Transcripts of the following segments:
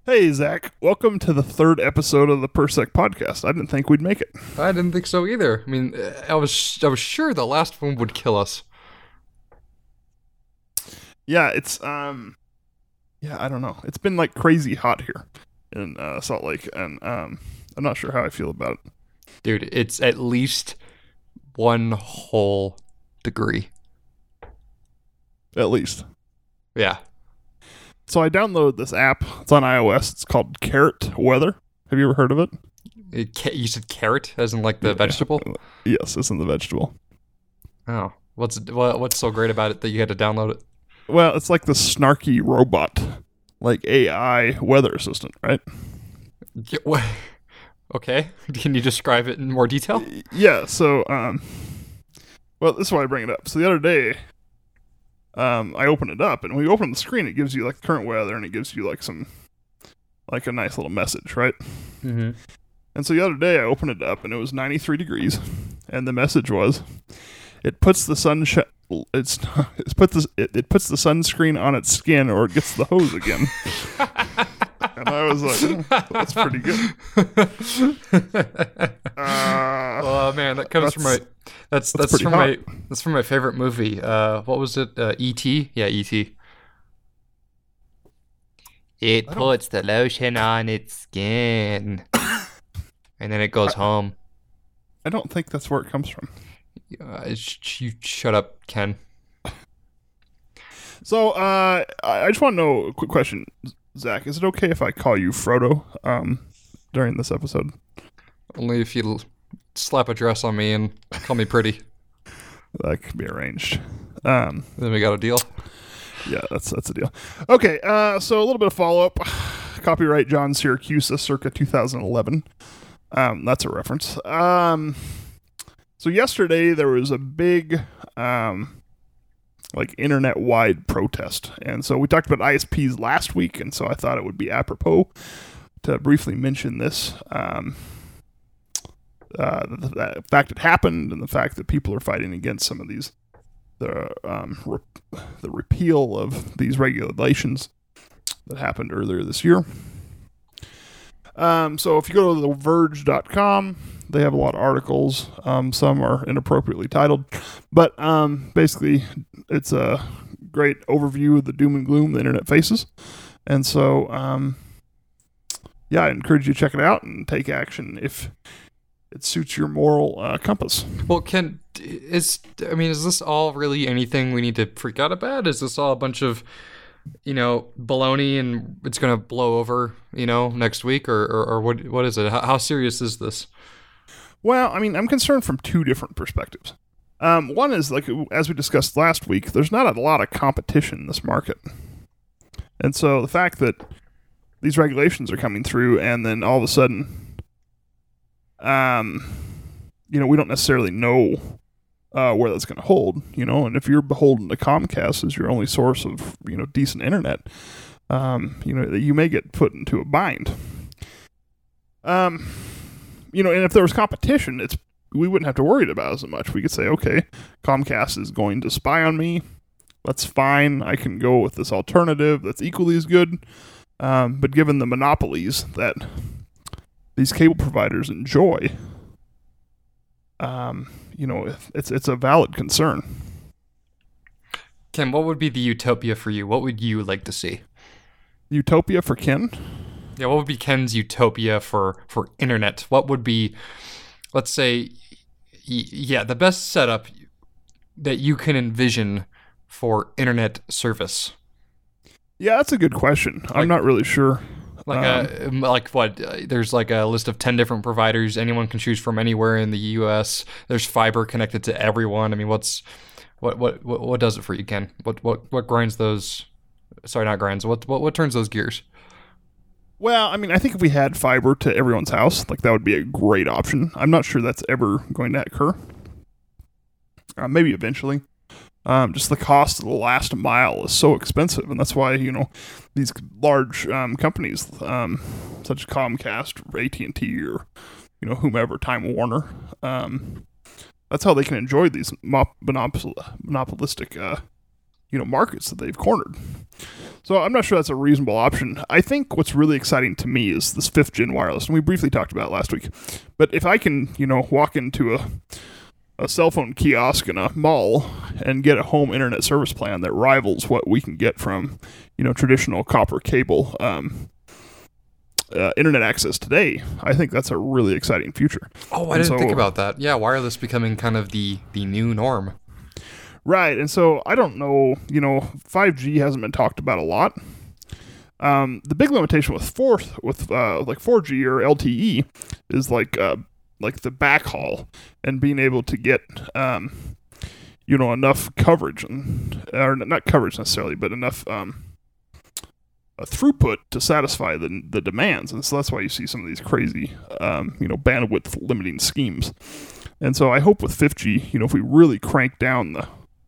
Hey, Zach. Welcome to the third episode of the Persec podcast. I didn't think we'd make it. I didn't think so either. I mean, I was sure the last one would kill us. Yeah, I don't know. It's been like crazy hot here in Salt Lake, and I'm not sure how I feel about it. Dude, it's at least one whole degree. At least. Yeah. So I downloaded this app. It's on iOS. It's called Carrot Weather. Have you ever heard of it? You said carrot, as in like the vegetable? Yes, it's in the vegetable. Oh. What's so great about it that you had to download it? Well, it's like the snarky robot, like AI weather assistant, right? Okay. Can you describe it in more detail? Yeah, so, well, this is why I bring it up. So the other day, I open it up, and when you open the screen, it gives you like current weather, and it gives you like a nice little message, right? Mm-hmm. And so the other day, I opened it up, and it was 93 degrees, and the message was, it puts the it puts the sunscreen on its skin, or it gets the hose again. And I was like, that's pretty good. Oh man, that comes from my that's from my favorite movie. What was it? E.T. Yeah, E.T. It puts the lotion on its skin, and then it goes home. I don't think that's where it comes from. You shut up, Ken. So, I just want to know a quick question, Zach. Is it okay if I call you Frodo during this episode? Only if you slap a dress on me and call me pretty. That could be arranged. Then we got a deal. Yeah, that's a deal. Okay, so a little bit of follow-up. Copyright John Syracuse, circa 2011. That's a reference. So yesterday there was a big like internet-wide protest. And so we talked about ISPs last week, and so I thought it would be apropos to briefly mention this. The fact it happened, and the fact that people are fighting against some of these, the repeal of these regulations that happened earlier this year. So if you go to TheVerge.com, they have a lot of articles. Some are inappropriately titled, but basically it's a great overview of the doom and gloom the internet faces. And so, yeah, I encourage you to check it out and take action if it suits your moral compass. Well, Ken, is this all really anything we need to freak out about? Is this all a bunch of, baloney and it's going to blow over, next week? Or what is it? How serious is this? Well, I mean, I'm concerned from two different perspectives. One is, like, as we discussed last week, there's not a lot of competition in this market. And so the fact that these regulations are coming through and then all of a sudden, we don't necessarily know where that's going to hold, and if you're beholden to Comcast as your only source of, decent internet, you may get put into a bind. And if there was competition, we wouldn't have to worry about it as much. We could say, okay, Comcast is going to spy on me. That's fine. I can go with this alternative that's equally as good. But given the monopolies that these cable providers enjoy, it's a valid concern. Ken, what would be the utopia for you? What would you like to see? Utopia for Ken? Yeah, what would be Ken's utopia for internet? What would be, let's say, the best setup that you can envision for internet service? Yeah, that's a good question. I'm not really sure. There's like a list of 10 different providers. Anyone can choose from anywhere in the U.S. There's fiber connected to everyone. I mean, what does it for you, Ken? What grinds those? Sorry, not grinds. What turns those gears? Well, I mean, I think if we had fiber to everyone's house, like, that would be a great option. I'm not sure that's ever going to occur. Maybe eventually. Just the cost of the last mile is so expensive, and that's why, these large companies, such as Comcast, or AT&T, or, whomever, Time Warner, that's how they can enjoy these monopolistic, markets that they've cornered. So I'm not sure that's a reasonable option. I think what's really exciting to me is this 5th gen wireless, and we briefly talked about it last week. But if I can, walk into a cell phone kiosk in a mall and get a home internet service plan that rivals what we can get from, traditional copper cable internet access today, I think that's a really exciting future. Oh, I didn't think about that. Yeah, wireless becoming kind of the new norm. Right, and so I don't know, 5G hasn't been talked about a lot. The big limitation with 4G or LTE is like the backhaul and being able to get enough coverage, or not coverage necessarily, but enough throughput to satisfy the demands, and so that's why you see some of these crazy bandwidth limiting schemes. And so I hope with 5G, if we really crank down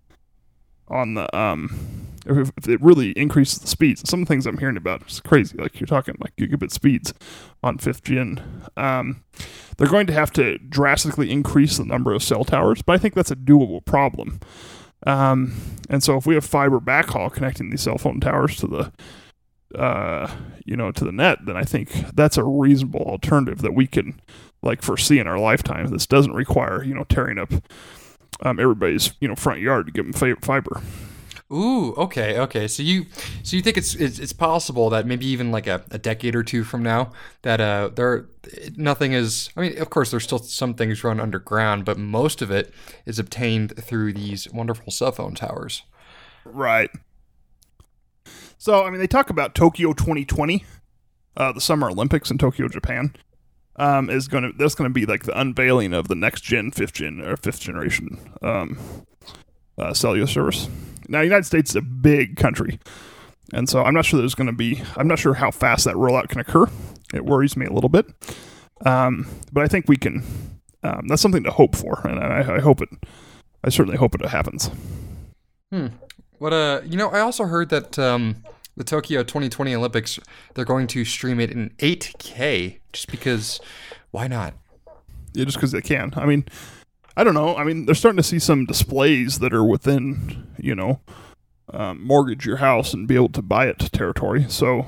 if it really increases the speeds. Some of the things I'm hearing about is crazy. Like, you're talking like gigabit speeds on 5th gen. They're going to have to drastically increase the number of cell towers, but I think that's a doable problem. And so if we have fiber backhaul connecting these cell phone towers to the to the net, then I think that's a reasonable alternative that we can foresee in our lifetime. This doesn't require tearing up everybody's front yard to give them fiber. Ooh, okay. So you think it's possible that maybe even like a decade or two from now that nothing is. I mean, of course, there's still some things run underground, but most of it is obtained through these wonderful cell phone towers. Right. So I mean, they talk about Tokyo 2020, the Summer Olympics in Tokyo, Japan. That's going to be like the unveiling of the next gen 5th gen or 5th generation cellular service. Now, the United States is a big country, and so I'm not sure how fast that rollout can occur. It worries me a little bit, but I think we can. That's something to hope for, and I certainly hope it happens. What I also heard that the Tokyo 2020 Olympics, they're going to stream it in 8K just because. Why not? Yeah, just because they can. I mean, I don't know. I mean, they're starting to see some displays that are within, mortgage your house and be able to buy it territory. So,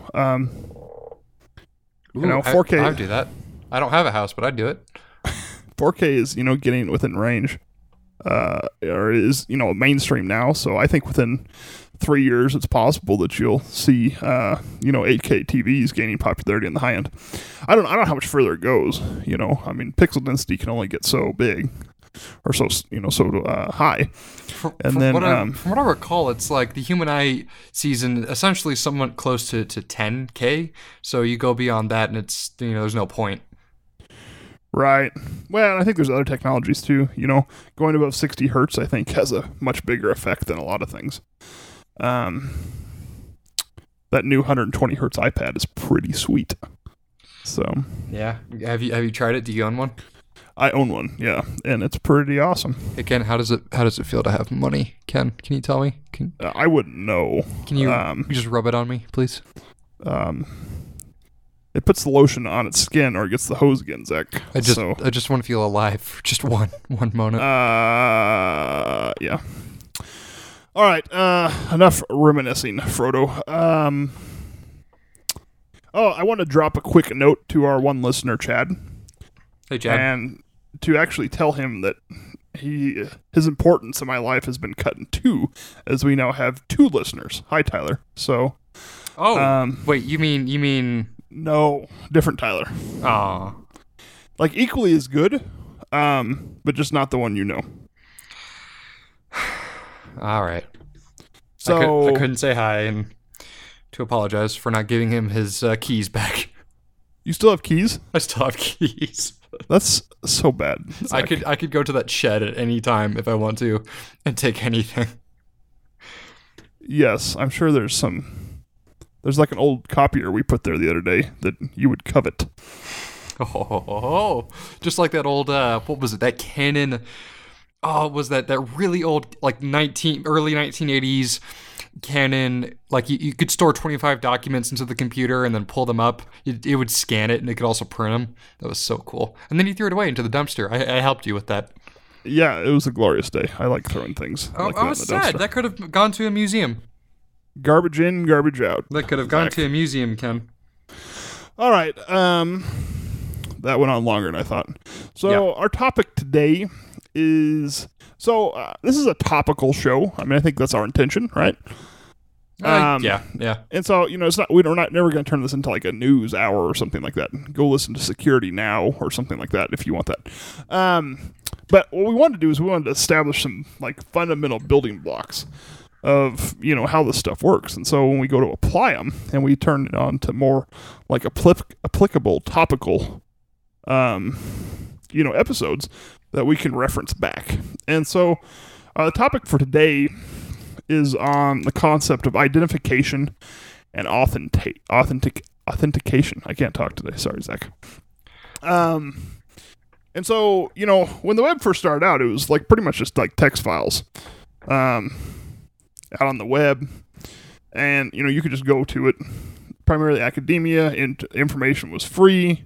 4K. I'd do that. I don't have a house, but I'd do it. 4K is, getting within range, or is, mainstream now. So I think within 3 years, it's possible that you'll see, 8K TVs gaining popularity in the high end. I don't know how much further it goes. I mean, pixel density can only get so big, or so high. From what I recall, it's like the human eye sees essentially somewhat close to 10K. So you go beyond that, and it's there's no point. Right. Well, I think there's other technologies too. Going above 60 hertz, I think, has a much bigger effect than a lot of things. That new 120 hertz iPad is pretty sweet. So yeah, have you tried it? Do you own one? I own one, yeah, and it's pretty awesome. Hey Ken, how does it feel to have money? Ken, can you tell me? I wouldn't know. Can you just rub it on me, please? It puts the lotion on its skin, or it gets the hose again, Zach. I just want to feel alive for just one moment. Yeah. All right, enough reminiscing, Frodo. I want to drop a quick note to our one listener, Chad. Hey, Chad. And to actually tell him that his importance in my life has been cut in two, as we now have 2 listeners. Hi, Tyler. So. Wait, you mean? No, different Tyler. Aw. Like, equally as good, but just not the one you know. All right. So I couldn't say hi and to apologize for not giving him his keys back. You still have keys? I still have keys. That's so bad. Zach. I could go to that shed at any time if I want to and take anything. Yes, I'm sure there's like an old copier we put there the other day that you would covet. Oh, just like that old what was it? That Canon. Oh, was that really old, like early 1980s Canon? Like you could store 25 documents into the computer and then pull them up. It would scan it, and it could also print them. That was so cool. And then you threw it away into the dumpster. I helped you with that. Yeah, it was a glorious day. I like throwing things. I was sad. That could have gone to a museum. Garbage in, garbage out. That could have gone to a museum, Ken. All right. That went on longer than I thought. So our topic today is... So this is a topical show. I mean, I think that's our intention, right? Yeah. And so, it's not, we're not never going to turn this into like a news hour or something like that. Go listen to Security Now or something like that if you want that. But what we wanted to do is we wanted to establish some like fundamental building blocks of, how this stuff works. And so when we go to apply them and we turn it on to more like applicable, topical, episodes that we can reference back. And so the topic for today is on the concept of identification and authentication. I can't talk today. Sorry, Zach. And so, when the web first started out, it was like pretty much just like text files out on the web. And, you could just go to it. Primarily academia, and information was free.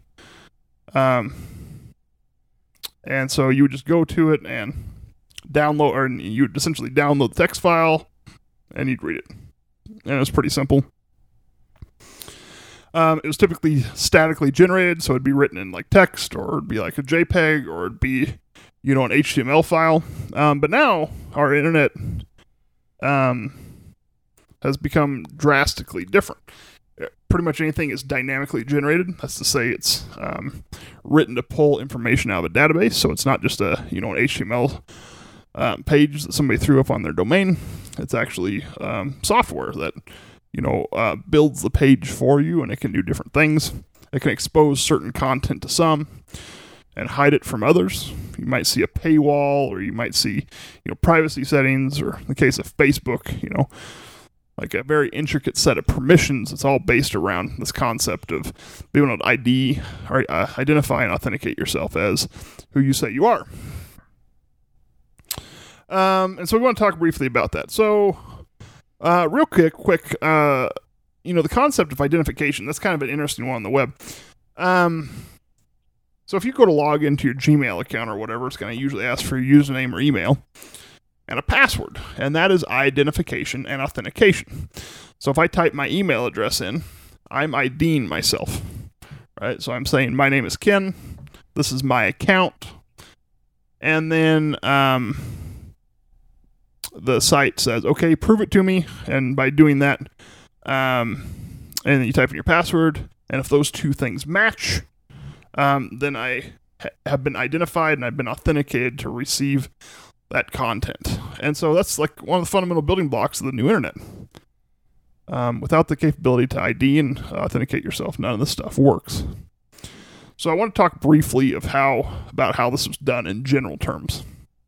And so you would just go to it and download, or you would essentially download the text file and you'd read it. And it was pretty simple. It was typically statically generated, so it'd be written in like text, or it'd be like a JPEG, or it'd be, an HTML file. But now our internet has become drastically different. Pretty much anything is dynamically generated. That's to say it's written to pull information out of a database, so it's not just an HTML page that somebody threw up on their domain. It's actually software that builds the page for you, and it can do different things. It can expose certain content to some and hide it from others. You might see a paywall, or you might see privacy settings, or in the case of Facebook, like a very intricate set of permissions. It's all based around this concept of being able to ID or identify and authenticate yourself as who you say you are. And so we want to talk briefly about that. So, real quick, the concept of identification, that's kind of an interesting one on the web. So if you go to log into your Gmail account or whatever, it's going to usually ask for your username or email and a password, and that is identification and authentication. So if I type my email address in, I'm IDing myself, right? So I'm saying my name is Ken, this is my account, and then the site says, okay, prove it to me, and by doing that, and then you type in your password, and if those two things match, then I have been identified and I've been authenticated to receive that content. And so that's like one of the fundamental building blocks of the new internet. Without the capability to ID and authenticate yourself, none of this stuff works. So I want to talk briefly about how this was done in general terms.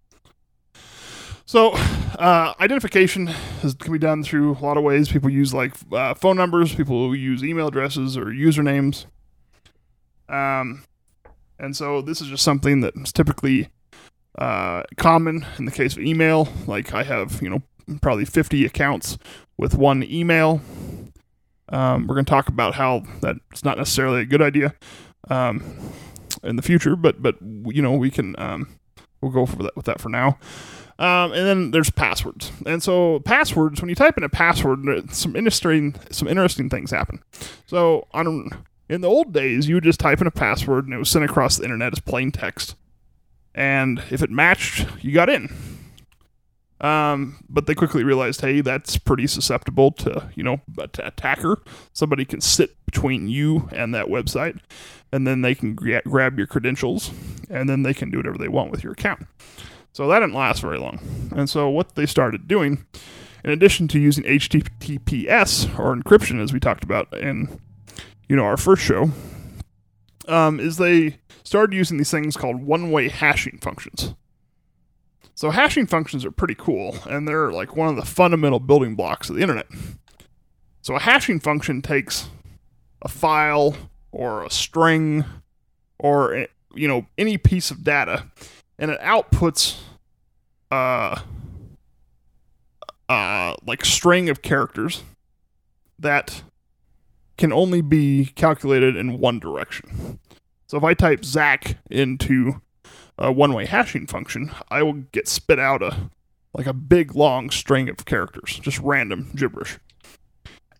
So identification can be done through a lot of ways. People use like phone numbers, people use email addresses or usernames. And so this is just something that's typically common in the case of email. Like I have, probably 50 accounts with one email. We're going to talk about how that's not necessarily a good idea in the future, but we can we'll go with that for now. And then there's passwords. And so passwords, when you type in a password, some interesting things happen. So in the old days, you would just type in a password and it was sent across the internet as plain text. And if it matched, you got in. But they quickly realized, hey, that's pretty susceptible to, to attacker. Somebody can sit between you and that website, and then they can grab your credentials, and then they can do whatever they want with your account. So that didn't last very long. And so what they started doing, in addition to using HTTPS, or encryption, as we talked about in, our first show, is they started using these things called one-way hashing functions. So hashing functions are pretty cool, and they're like one of the fundamental building blocks of the internet. So a hashing function takes a file or a string or, any piece of data, and it outputs like string of characters that can only be calculated in one direction. So if I type Zach into a one-way hashing function, I will get spit out a big long string of characters, just random gibberish.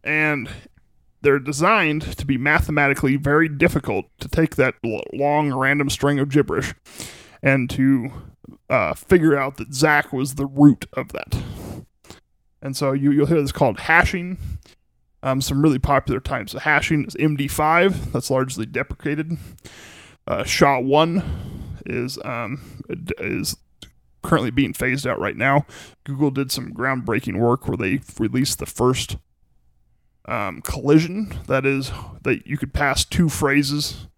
and they're designed to be mathematically very difficult to take that long random string of gibberish and to figure out that Zach was the root of that. And so you'll hear this called hashing. Some really popular types of hashing is MD5. That's largely deprecated. SHA-1 is currently being phased out right now. Google did some groundbreaking work where they released the first collision. That is, that you could pass two phrases.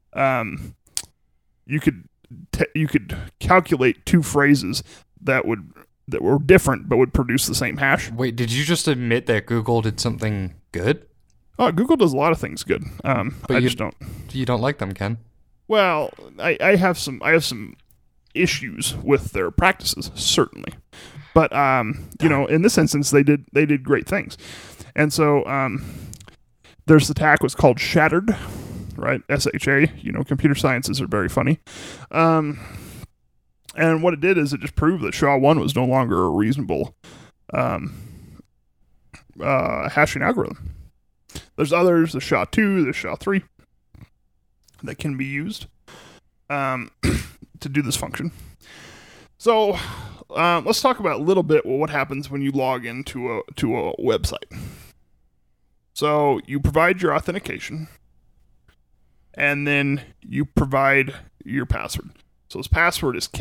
You could calculate two phrases that were different but would produce the same hash. Wait, did you just admit that Google did something good? Oh, Google does a lot of things good. But I just don't. You don't like them, Ken? Well, I have some issues with their practices, certainly. But in this instance, they did great things. And so there's the attack was called Shattered, right? SHA. Computer sciences are very funny. And what it did is it just proved that SHA-1 was no longer a reasonable hashing algorithm. There's others, there's SHA-2, there's SHA-3, that can be used to do this function. So let's talk about a little bit what happens when you log into a website. So you provide your authentication, and then you provide your password. So this password is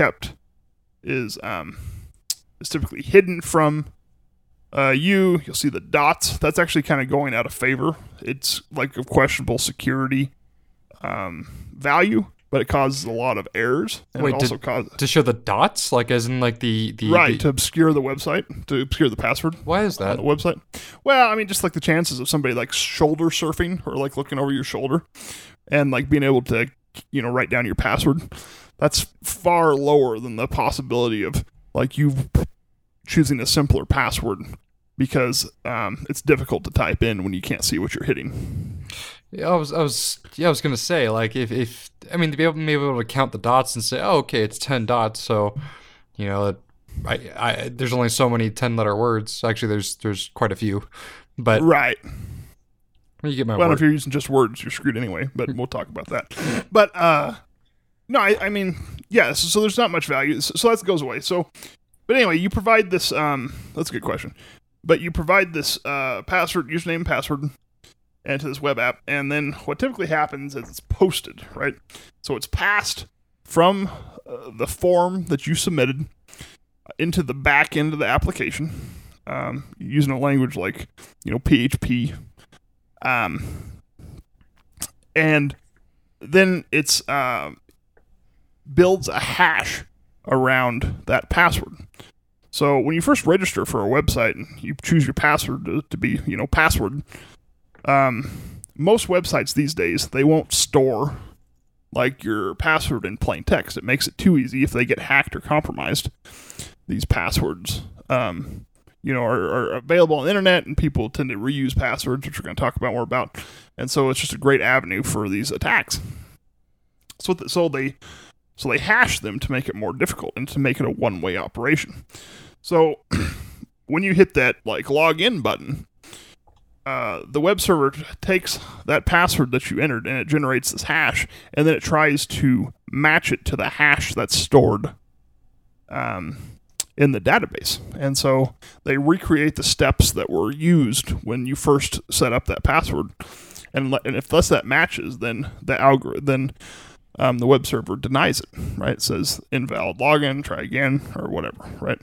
typically hidden from you. You'll see the dots. That's actually kind of going out of favor. It's like a questionable security value, but it causes a lot of errors. And Wait, it also causes to show the dots, like as in like the right, to obscure the website, to obscure the password. Why is that? On the website. Well, I mean, just like the chances of somebody like shoulder surfing or like looking over your shoulder and like being able to, write down your password. That's far lower than the possibility of like you choosing a simpler password because it's difficult to type in when you can't see what you're hitting. Yeah, I was gonna say, like, if I mean, to be able to count the dots and say, oh, okay, it's 10 dots, so I there's only so many 10-letter words. Actually, there's quite a few, but right. You get my well, word. if you're using just words, you're screwed anyway. But we'll talk about that. But no, I mean, yes. So there's not much value. So that goes away. So, but anyway, you provide this. That's a good question. But you provide this password, username, and password, into this web app, and then what typically happens is it's posted, right? So it's passed from the form that you submitted into the back end of the application, using a language like PHP, and then it's builds a hash around that password. So when you first register for a website and you choose your password to be, password, most websites these days, they won't store like your password in plain text. It makes it too easy if they get hacked or compromised. These passwords, are available on the internet, and people tend to reuse passwords, which we're going to talk about more about. And so it's just a great avenue for these attacks. So they hash them to make it more difficult and to make it a one-way operation. So when you hit that like login button, the web server takes that password that you entered and it generates this hash, and then it tries to match it to the hash that's stored in the database. And so they recreate the steps that were used when you first set up that password, and if thus that matches, then the algorithm, the web server denies it. Right? It says invalid login, try again, or whatever. Right?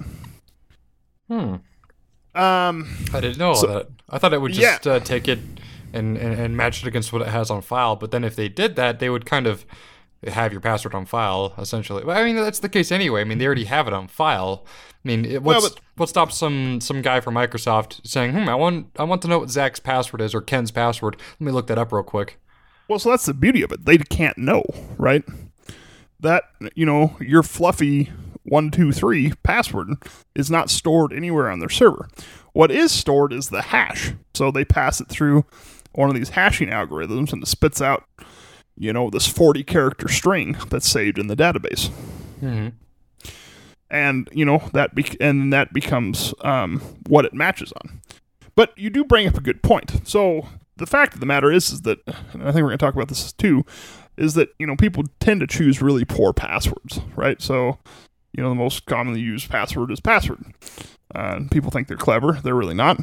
I didn't know that. I thought it would just take it and match it against what it has on file. But then if they did that, they would kind of have your password on file, essentially. But I mean, that's the case anyway. I mean, they already have it on file. I mean, what stops some guy from Microsoft saying, I want to know what Zach's password is or Ken's password. Let me look that up real quick. Well, so that's the beauty of it. They can't know, right? That, your fluffy 123 password is not stored anywhere on their server. What is stored is the hash. So they pass it through one of these hashing algorithms, and it spits out, this 40-character string that's saved in the database. Mm-hmm. And that becomes what it matches on. But you do bring up a good point. So the fact of the matter is that, and I think we're going to talk about this too, is that, people tend to choose really poor passwords, right? So, the most commonly used password is password. People think they're clever. They're really not.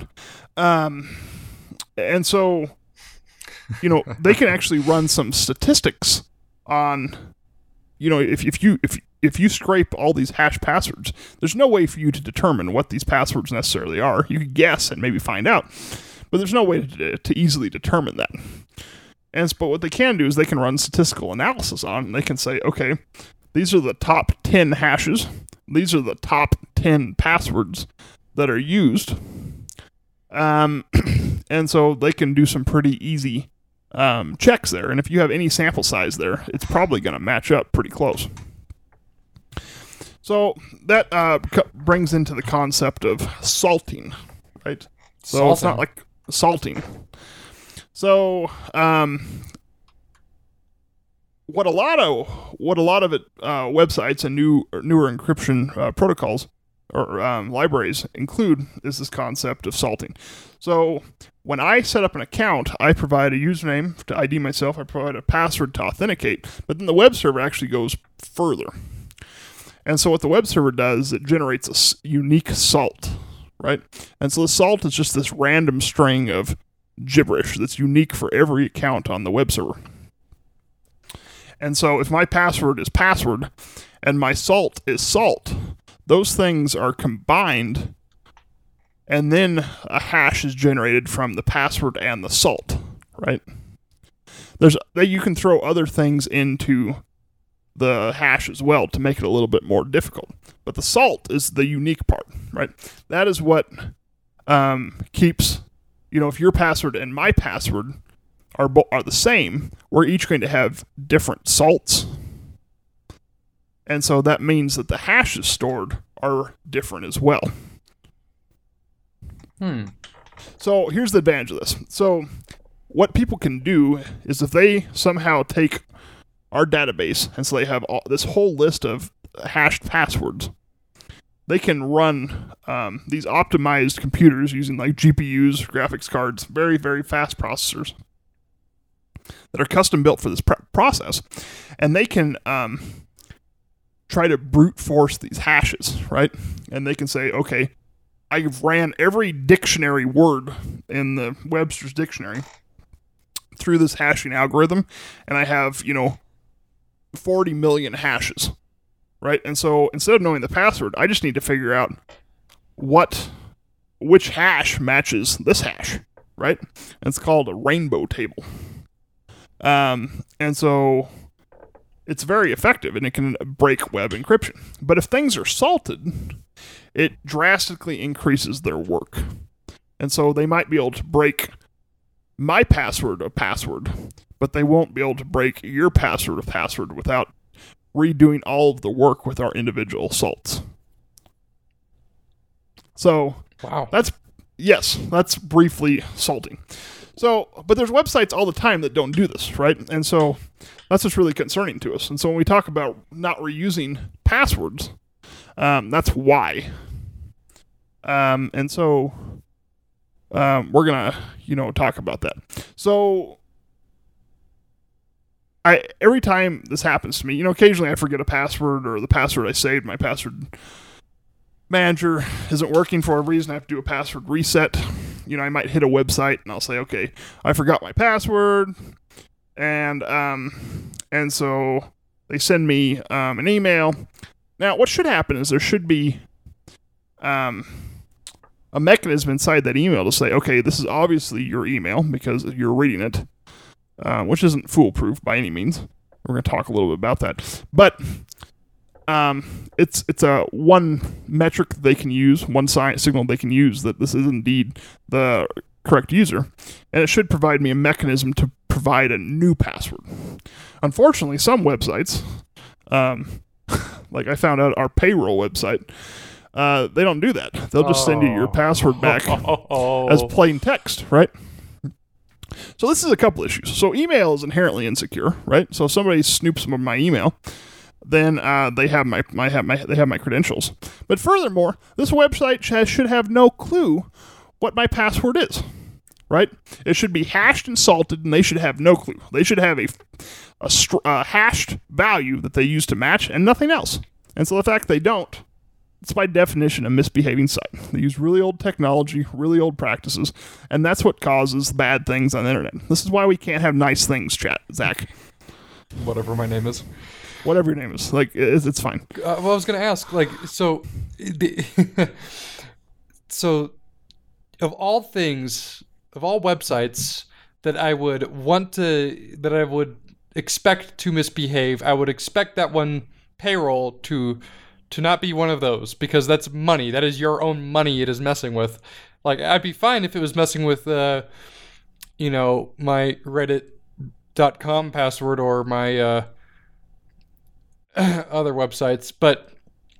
And so, they can actually run some statistics on, if you scrape all these hash passwords, there's no way for you to determine what these passwords necessarily are. You could guess and maybe find out, but there's no way to easily determine that. But what they can do is they can run statistical analysis on, and they can say, okay, these are the top 10 hashes. These are the top 10 passwords that are used. And so they can do some pretty easy checks there. And if you have any sample size there, it's probably going to match up pretty close. So that brings into the concept of salting, right? So it's not like salting. So what a lot of websites and newer encryption protocols or libraries include is this concept of salting. So when I set up an account, I provide a username to ID myself. I provide a password to authenticate. But then the web server actually goes further. And so what the web server does, it generates a unique salt, right? And so the salt is just this random string of gibberish that's unique for every account on the web server. And so if my password is password and my salt is salt, those things are combined, and then a hash is generated from the password and the salt, right? You can throw other things into the hash as well to make it a little bit more difficult. But the salt is the unique part, right? That is what keeps, if your password and my password are the same, we're each going to have different salts. And so that means that the hashes stored are different as well. So here's the advantage of this. So what people can do is if they somehow take our database, and so they have this whole list of hashed passwords, they can run these optimized computers using like GPUs, graphics cards, very, very fast processors that are custom built for this process, and they can try to brute force these hashes, right? And they can say, okay, I've ran every dictionary word in the Webster's dictionary through this hashing algorithm, and I have, 40 million hashes, right? And so instead of knowing the password, I just need to figure out which hash matches this hash, right? And it's called a rainbow table. And so it's very effective, and it can break web encryption. But if things are salted, it drastically increases their work. And so they might be able to break my password of password, but they won't be able to break your password of password without redoing all of the work with our individual salts. So wow, that's briefly salting. So, but there's websites all the time that don't do this, right? And so that's what's really concerning to us. And so when we talk about not reusing passwords, that's why. And so we're gonna, talk about that. So every time this happens to me, occasionally I forget a password, or the password I saved, my password manager isn't working for a reason. I have to do a password reset. I might hit a website and I'll say, okay, I forgot my password. And so they send me an email. Now, what should happen is there should be a mechanism inside that email to say, okay, this is obviously your email because you're reading it, which isn't foolproof by any means. We're going to talk a little bit about that. But it's a one metric they can use, one signal they can use that this is indeed the correct user, and it should provide me a mechanism to provide a new password. Unfortunately, some websites, like I found out our payroll website, they don't do that. They'll just send you your password back as plain text, right? So this is a couple issues. So email is inherently insecure, right? So if somebody snoops my email, then they have my credentials. But furthermore, this website should have no clue what my password is, right? It should be hashed and salted, and they should have no clue. They should have a hashed value that they use to match and nothing else. And so the fact they don't, it's by definition a misbehaving site. They use really old technology, really old practices, and that's what causes bad things on the internet. This is why we can't have nice things, Zach. Whatever my name is. Whatever your name is. Like, it's fine. Well, I was going to ask, like, so, so, of all things, of all websites that I would expect to misbehave, I would expect that one payroll to not be one of those, because that's money. That is your own money it is messing with. Like, I'd be fine if it was messing with, my Reddit.com password or my other websites, but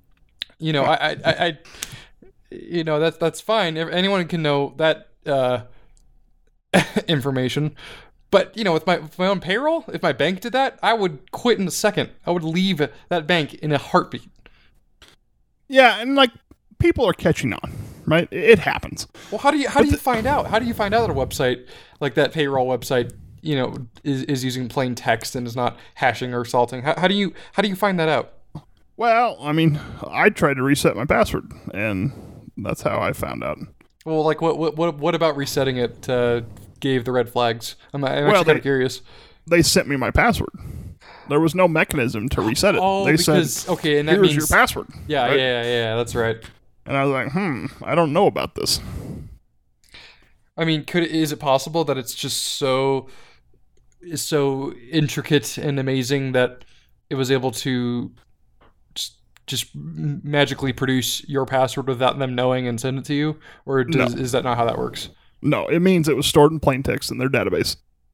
I that's fine. Anyone can know that information. But, with my own payroll, if my bank did that, I would quit in a second. I would leave that bank in a heartbeat. Yeah, and people are catching on, right? It happens. Well, how do you find out? How do you find out that a website like that payroll website, is using plain text and is not hashing or salting? How do you find that out? Well, I mean, I tried to reset my password, and that's how I found out. Well, like what about resetting it gave the red flags? I'm actually kind of curious. They sent me my password. There was no mechanism to reset it. Oh, they said, okay, and that here's means your password. Yeah, right? yeah, that's right. And I was like, I don't know about this. I mean, is it possible that it's just so intricate and amazing that it was able to just magically produce your password without them knowing and send it to you? Or is that not how that works? No, it means it was stored in plain text in their database.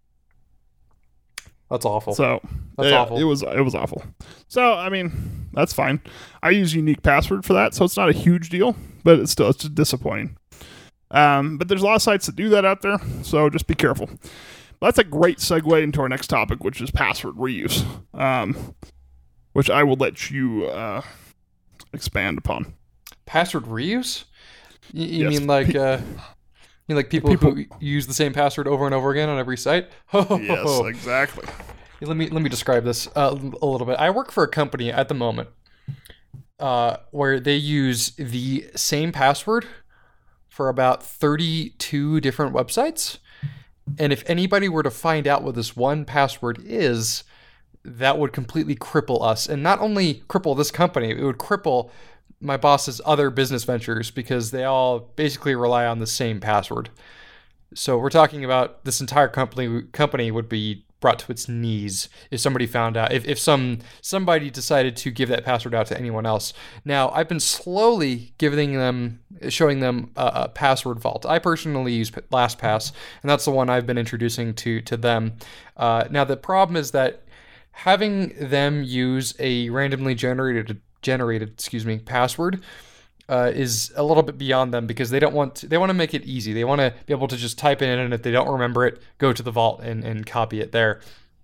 That's awful. So that's awful. It was awful. So I mean, that's fine. I use unique password for that, so it's not a huge deal, but it's just disappointing. But there's a lot of sites that do that out there, so just be careful. That's a great segue into our next topic, which is password reuse, which I will let you expand upon. Password reuse? You Yes. mean like people who use the same password over and over again on every site? Yes, exactly. Let me describe this a little bit. I work for a company at the moment where they use the same password for about 32 different websites. And if anybody were to find out what this one password is, that would completely cripple us. And not only cripple this company, it would cripple my boss's other business ventures, because they all basically rely on the same password. So we're talking about this entire company would be brought to its knees if somebody found out, if somebody decided to give that password out to anyone else. Now, I've been slowly showing them a password vault. I personally use LastPass, and that's the one I've been introducing to them. Now, the problem is that having them use a randomly generated password is a little bit beyond them, because they want to make it easy. They want to be able to just type it in, and if they don't remember it, go to the vault and copy it there.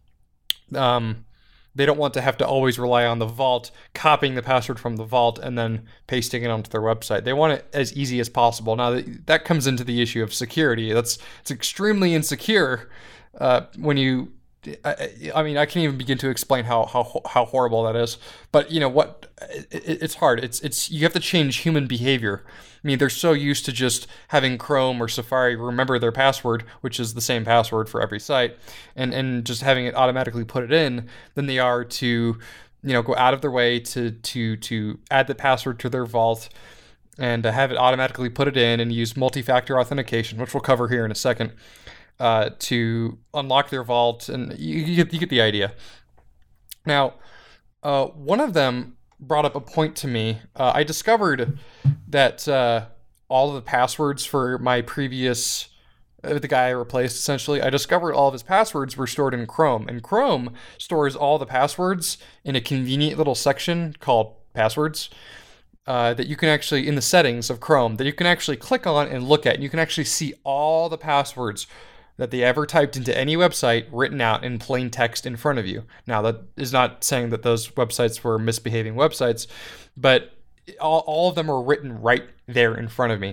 They don't want to have to always rely on the vault, copying the password from the vault and then pasting it onto their website. They want it as easy as possible. Now, that comes into the issue of security. It's extremely insecure when you... I mean, I can't even begin to explain how horrible that is. But you know what? It's hard. It's you have to change human behavior. I mean, they're so used to just having Chrome or Safari remember their password, which is the same password for every site, and just having it automatically put it in, than they are to, go out of their way to add the password to their vault and have it automatically put it in, and use multi-factor authentication, which we'll cover here in a second. To unlock their vault, and you get the idea. Now, one of them brought up a point to me. I discovered that all of the passwords for my previous, the guy I replaced, essentially, I discovered all of his passwords were stored in Chrome, and Chrome stores all the passwords in a convenient little section called Passwords. That you can actually, in the settings of Chrome, that you can actually click on and look at, and you can actually see all the passwords that they ever typed into any website written out in plain text in front of you. Now, that is not saying that those websites were misbehaving websites, but all of them are written right there in front of me.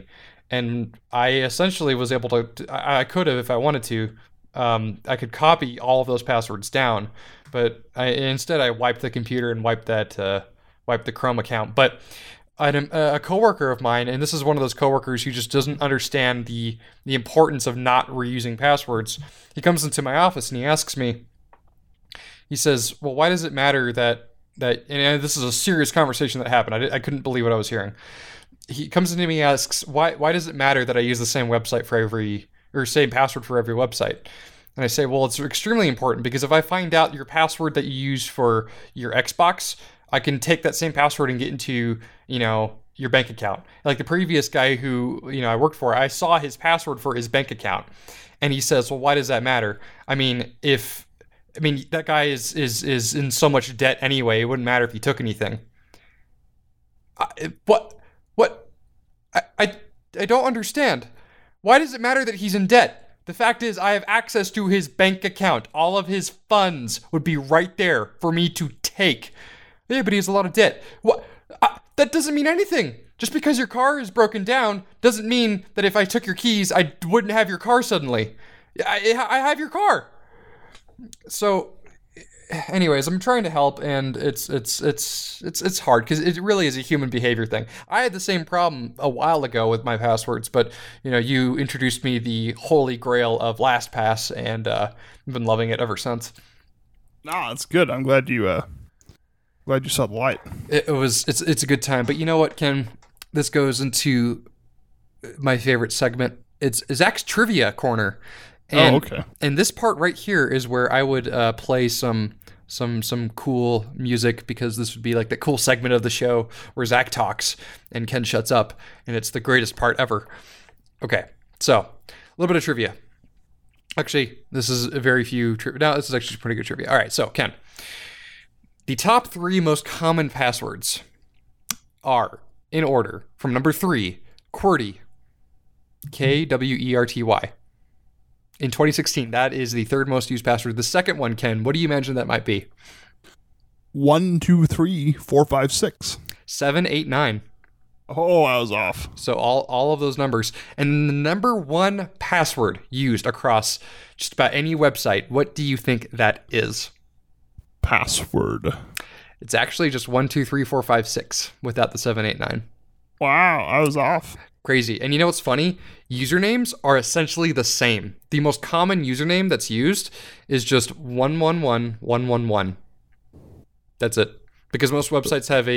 and I essentially was able to. I could have, if I wanted to, I could copy all of those passwords down, but instead I wiped the computer and wiped the Chrome account. But a coworker of mine, and this is one of those coworkers who just doesn't understand the importance of not reusing passwords. He comes into my office and he asks me. He says, "Well, why does it matter that?" And this is a serious conversation that happened. I couldn't believe what I was hearing. He comes into me and asks, "Why does it matter that I use the same website for every, or same password for every website?" And I say, "Well, it's extremely important because if I find out your password that you use for your Xbox, I can take that same password and get into, your bank account. Like the previous guy who, I worked for, I saw his password for his bank account." And he says, "Well, why does that matter? That guy is in so much debt anyway. It wouldn't matter if he took anything." What? I don't understand. Why does it matter that he's in debt? The fact is, I have access to his bank account. All of his funds would be right there for me to take. Yeah, but he has a lot of debt. What? That doesn't mean anything. Just because your car is broken down doesn't mean that if I took your keys, I wouldn't have your car suddenly. I have your car. So, anyways, I'm trying to help, and it's hard because it really is a human behavior thing. I had the same problem a while ago with my passwords, but you introduced me the holy grail of LastPass, and I've been loving it ever since. Nah, it's good. I'm glad you saw the light. It's a good time, but you know what, Ken? This goes into my favorite segment. It's Zach's Trivia Corner. And, okay. And this part right here is where I would play some cool music, because this would be like the cool segment of the show where Zach talks and Ken shuts up, and it's the greatest part ever. Okay, so a little bit of trivia. Actually, this is a very few trivia. No, this is actually pretty good trivia. All right, so Ken, the top 3 most common passwords are, in order, from number 3, QWERTY, KWERTY. In 2016, that is the 3rd most used password. The second one, Ken, what do you imagine that might be? 1, 2, 3, 4, 5, 6. 7, 8, 9. Oh, I was off. So all of those numbers. And the number 1 password used across just about any website, what do you think that is? Password. It's actually just 1, 2, 3, 4, 5, 6 without the 7, 8, 9. Wow, I was off. Crazy. And you know what's funny? Usernames are essentially the same. The most common username that's used is just 111111. That's it. Because most websites have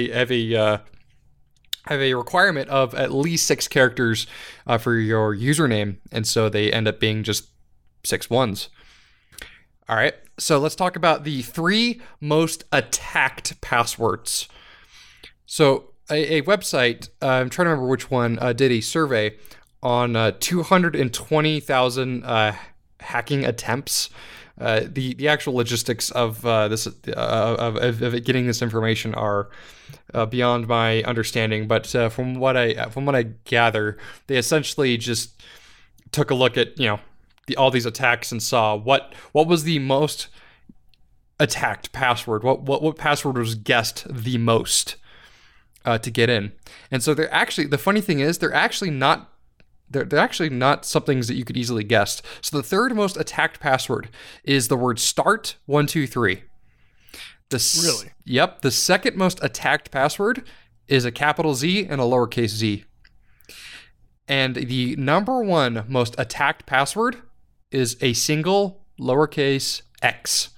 a requirement of at least 6 characters for your username, and so they end up being just 6 ones. All right. So let's talk about the 3 most attacked passwords. So a website, I'm trying to remember which one, did a survey on 220,000 hacking attempts. The actual logistics of this of getting this information are beyond my understanding. But from what I gather, they essentially just took a look at all these attacks and saw what was the most attacked password. What password was guessed the most to get in. And so the funny thing is they're actually not some things that you could easily guess. So the 3rd most attacked password is the word start 123. Really? Yep. The 2nd most attacked password is a capital Z and a lowercase z. And the number 1 most attacked password is a single lowercase x.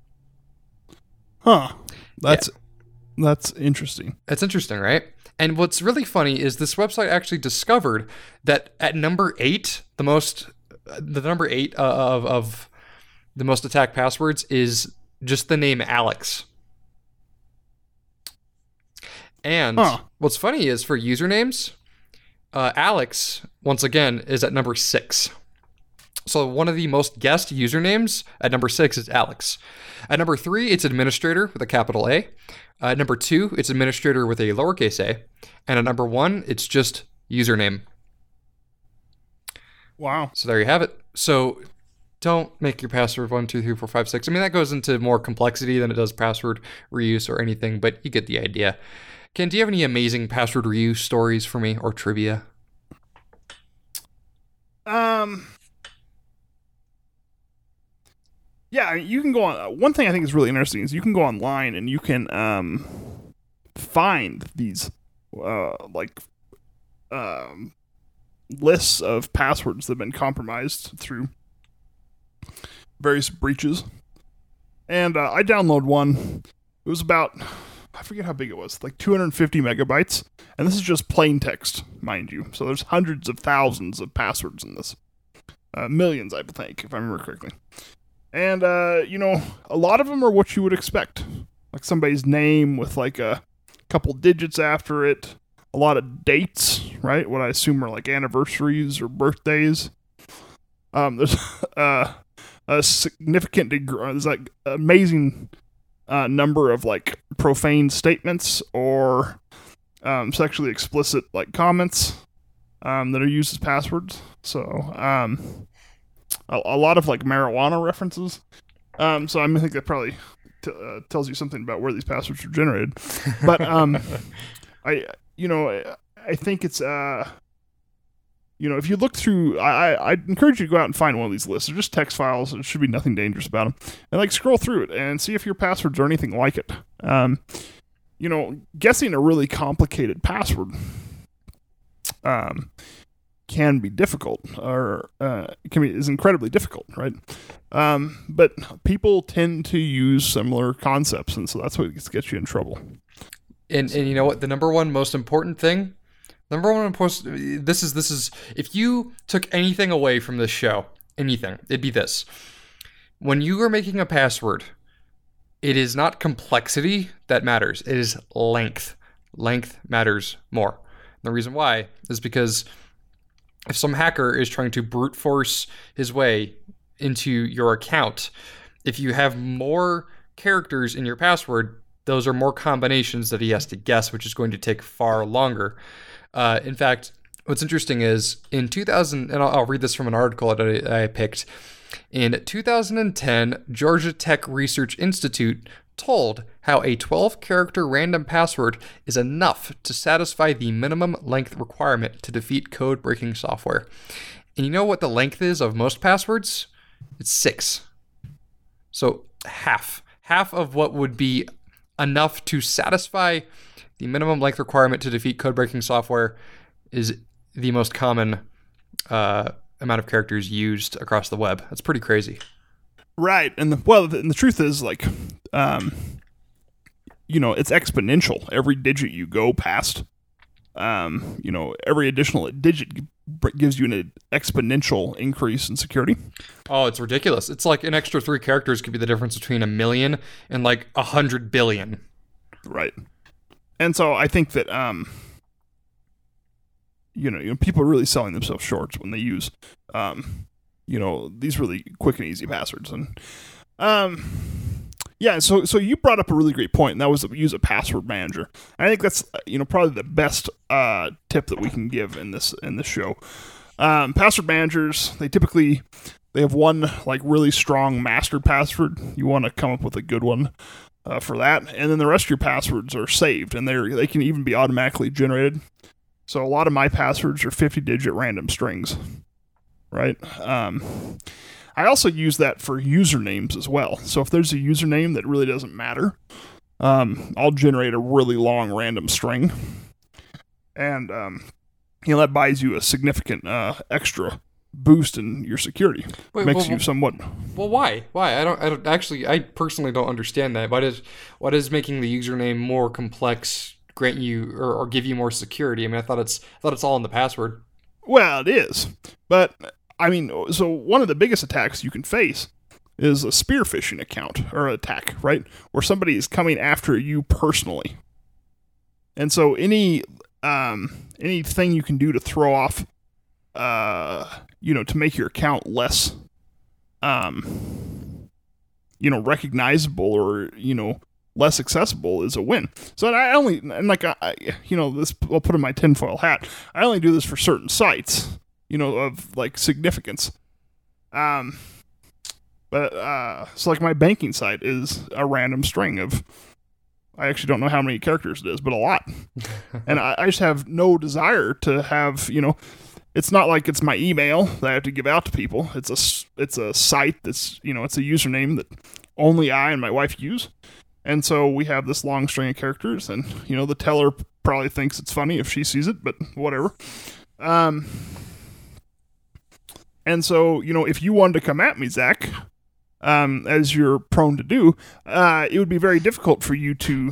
Huh. That's interesting. That's interesting, right? And what's really funny is this website actually discovered that at number 8, the number 8 of the most attacked passwords is just the name Alex. And what's funny is for usernames, Alex, once again, is at number 6. So one of the most guessed usernames at number 6 is Alex. At number 3, it's administrator with a capital A. At number 2, it's administrator with a lowercase a. And at number 1, it's just username. Wow. So there you have it. So don't make your password 1, 2, 3, 4, 5, 6. I mean, that goes into more complexity than it does password reuse or anything, but you get the idea. Ken, do you have any amazing password reuse stories for me or trivia? Um, yeah, you can go on. One thing I think is really interesting is you can go online and you can find these like lists of passwords that have been compromised through various breaches. And I downloaded one. It was about, I forget how big it was, like 250 megabytes. And this is just plain text, mind you. So there's hundreds of thousands of passwords in this. Millions, I think, if I remember correctly. And, a lot of them are what you would expect. Like somebody's name with like a couple digits after it. A lot of dates, right? What I assume are like anniversaries or birthdays. There's a significant degree, there's like amazing number of like profane statements or sexually explicit like comments that are used as passwords. So a lot of like marijuana references. So I think that probably tells you something about where these passwords are generated. But I think it's if you look through, I'd encourage you to go out and find one of these lists. They're just text files. There should be nothing dangerous about them. And like scroll through it and see if your passwords are anything like it. Guessing a really complicated password can be difficult, or is incredibly difficult, right? But people tend to use similar concepts, and so that's what gets you in trouble. And you know what? The number one most important thing. This is if you took anything away from this show, anything, it'd be this. When you are making a password, it is not complexity that matters. It is length. Length matters more. And the reason why is because if some hacker is trying to brute force his way into your account, if you have more characters in your password, those are more combinations that he has to guess, which is going to take far longer. In fact, what's interesting is in 2000, and I'll read this from an article that I picked. In 2010, Georgia Tech Research Institute told how a 12-character random password is enough to satisfy the minimum length requirement to defeat code-breaking software. And you know what the length is of most passwords? It's 6. So half of what would be enough to satisfy the minimum length requirement to defeat code-breaking software is the most common amount of characters used across the web. That's pretty crazy. Right. And the truth is, like, it's exponential. Every digit you go past, every additional digit gives you an exponential increase in security. Oh, it's ridiculous. It's like an extra 3 characters could be the difference between 1 million and like 100 billion. Right. And so I think that, people are really selling themselves short when they use, these really quick and easy passwords. And, so you brought up a really great point, and that was to use a password manager. I think that's, probably the best tip that we can give in this show. Password managers, they have one like really strong master password. You want to come up with a good one for that, and then the rest of your passwords are saved, and they can even be automatically generated. So a lot of my passwords are 50-digit random strings, right? I also use that for usernames as well. So if there's a username that really doesn't matter, I'll generate a really long random string, and that buys you a significant extra boost in your security. Makes you somewhat. Well, why? I personally don't understand that. Why does making the username more complex grant you or give you more security? I mean, I thought it's all in the password. Well, it is, but I mean, so one of the biggest attacks you can face is a spear phishing account or attack, right? Where somebody is coming after you personally, and so anything you can do to throw off, to make your account less, recognizable or less accessible is a win. So this I'll put in my tinfoil hat. I only do this for certain sites, of like significance. So like my banking site is a random string of, I actually don't know how many characters it is, but a lot. And I just have no desire to have, it's not like it's my email that I have to give out to people. It's a site that's, it's a username that only I and my wife use. And so we have this long string of characters, and, the teller probably thinks it's funny if she sees it, but whatever. And so, if you wanted to come at me, Zach, as you're prone to do, it would be very difficult for you to,